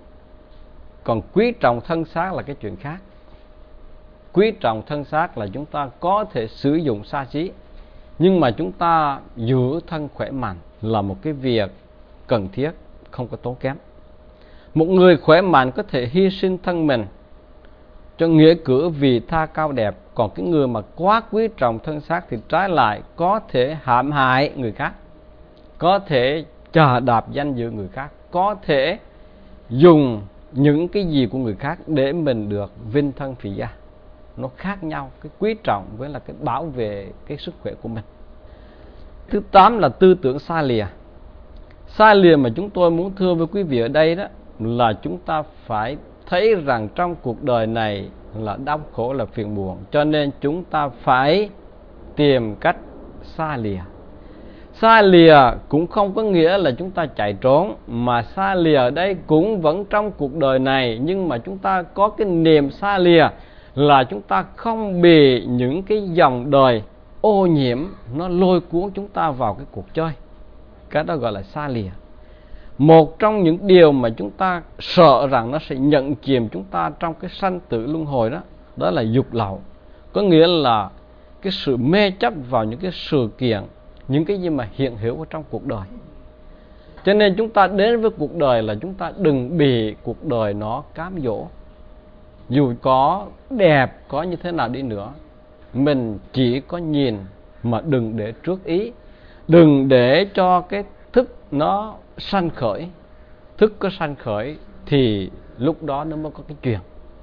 A: Còn quý trọng thân xác là cái chuyện khác. Quý trọng thân xác là chúng ta có thể sử dụng xa xí, nhưng mà chúng ta giữ thân khỏe mạnh là một cái việc cần thiết, không có tốn kém. Một người khỏe mạnh có thể hy sinh thân mình cho nghĩa cử vì tha cao đẹp. Còn cái người mà quá quý trọng thân xác thì trái lại có thể hãm hại người khác, có thể chà đạp danh dự người khác, có thể dùng những cái gì của người khác để mình được vinh thân phì gia. Nó khác nhau, cái quý trọng với là cái bảo vệ cái sức khỏe của mình. Thứ 8 là tư tưởng xa lìa. Xa lìa mà chúng tôi muốn thưa với quý vị ở đây đó là chúng ta phải thấy rằng trong cuộc đời này là đau khổ, là phiền muộn, cho nên chúng ta phải tìm cách xa lìa. Xa lìa cũng không có nghĩa là chúng ta chạy trốn, mà xa lìa ở đây cũng vẫn trong cuộc đời này, nhưng mà chúng ta có cái niềm xa lìa là chúng ta không bị những cái dòng đời ô nhiễm nó lôi cuốn chúng ta vào cái cuộc chơi. Cái đó gọi là xa lìa. Một trong những điều mà chúng ta sợ rằng nó sẽ nhận chìm chúng ta trong cái sanh tử luân hồi đó, đó là dục lậu. Có nghĩa là cái sự mê chấp vào những cái sự kiện, những cái gì mà hiện hữu ở trong cuộc đời. Cho nên chúng ta đến với cuộc đời là chúng ta đừng bị cuộc đời nó cám dỗ. Dù có đẹp, có như thế nào đi nữa, mình chỉ có nhìn mà đừng để trước ý. Đừng để cho cái thức nó sanh khởi. Thức có sanh khởi thì lúc đó nó mới có cái chuyện.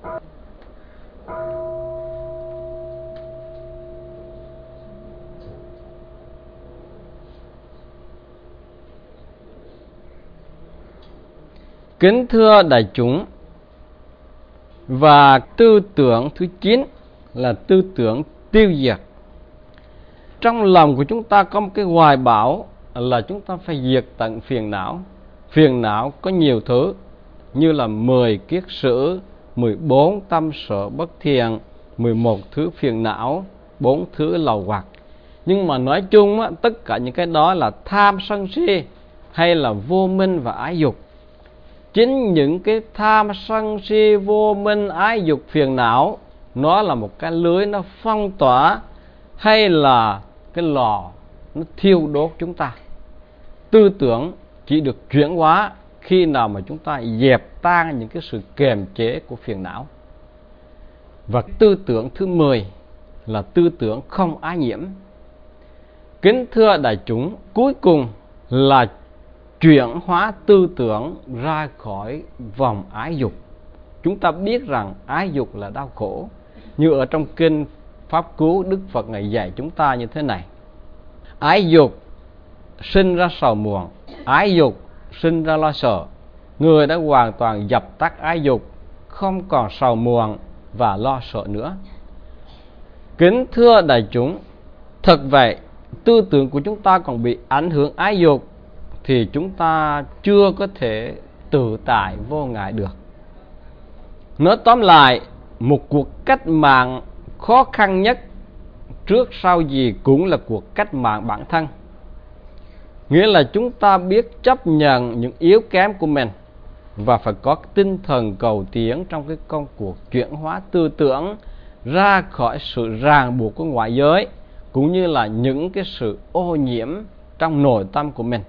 A: Kính thưa đại chúng, và tư tưởng thứ 9 là tư tưởng tiêu diệt. Trong lòng của chúng ta có một cái hoài bão là chúng ta phải diệt tận phiền não. Phiền não có nhiều thứ, như là 10 kiết sử, 14 tâm sở bất thiện, 11 thứ phiền não, 4 thứ lầu hoặc. Nhưng mà nói chung á, tất cả những cái đó là tham sân si hay là vô minh và ái dục. Chính những cái tham sân si vô minh ái dục phiền não, nó là một cái lưới nó phong tỏa hay là cái lò nó thiêu đốt chúng ta. Tư tưởng chỉ được chuyển hóa khi nào mà chúng ta dẹp tan những cái sự kềm chế của phiền não. Và tư tưởng thứ 10 là tư tưởng không ái nhiễm. Kính thưa đại chúng, cuối cùng là chuyển hóa tư tưởng ra khỏi vòng ái dục. Chúng ta biết rằng ái dục là đau khổ. Như ở trong kinh Pháp Cú, Đức Phật Ngài dạy chúng ta như thế này: ái dục sinh ra sầu muộn, ái dục sinh ra lo sợ. Người đã hoàn toàn dập tắt ái dục, không còn sầu muộn và lo sợ nữa. Kính thưa đại chúng, thật vậy, tư tưởng của chúng ta còn bị ảnh hưởng ái dục thì chúng ta chưa có thể tự tại vô ngại được. Nói tóm lại, một cuộc cách mạng khó khăn nhất trước sau gì cũng là cuộc cách mạng bản thân. Nghĩa là chúng ta biết chấp nhận những yếu kém của mình và phải có tinh thần cầu tiến trong cái công cuộc chuyển hóa tư tưởng ra khỏi sự ràng buộc của ngoại giới, cũng như là những cái sự ô nhiễm trong nội tâm của mình.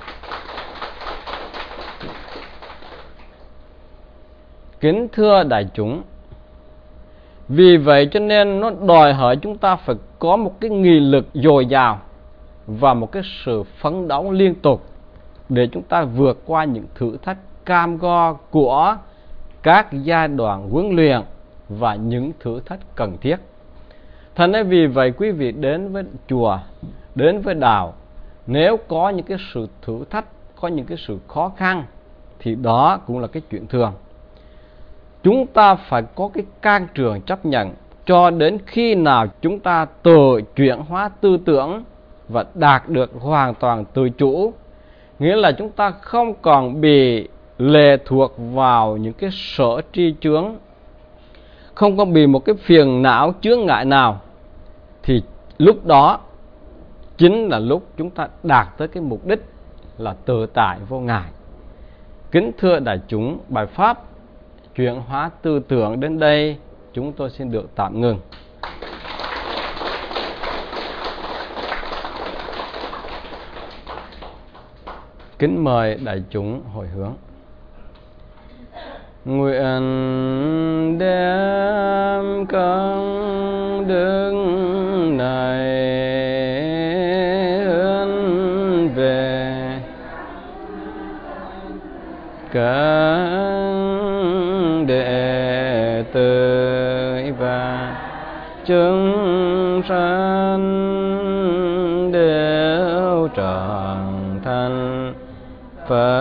A: Kính thưa đại chúng, vì vậy cho nên nó đòi hỏi chúng ta phải có một cái nghị lực dồi dào và một cái sự phấn đấu liên tục để chúng ta vượt qua những thử thách cam go của các giai đoạn huấn luyện và những thử thách cần thiết. Thành ra vì vậy quý vị đến với chùa, đến với đạo, nếu có những cái sự thử thách, có những cái sự khó khăn thì đó cũng là cái chuyện thường. Chúng ta phải có cái can trường chấp nhận cho đến khi nào chúng ta tự chuyển hóa tư tưởng và đạt được hoàn toàn tự chủ. Nghĩa là chúng ta không còn bị lệ thuộc vào những cái sở tri chướng, không còn bị một cái phiền não chướng ngại nào, thì lúc đó chính là lúc chúng ta đạt tới cái mục đích là tự tại vô ngại. Kính thưa đại chúng, bài pháp chuyển hóa tư tưởng đến đây chúng tôi xin được tạm ngừng. Kính mời đại chúng hồi hướng. Nguyện đem công đức này hướng về các đệ tử và chúng sanh đều trọn thành Phật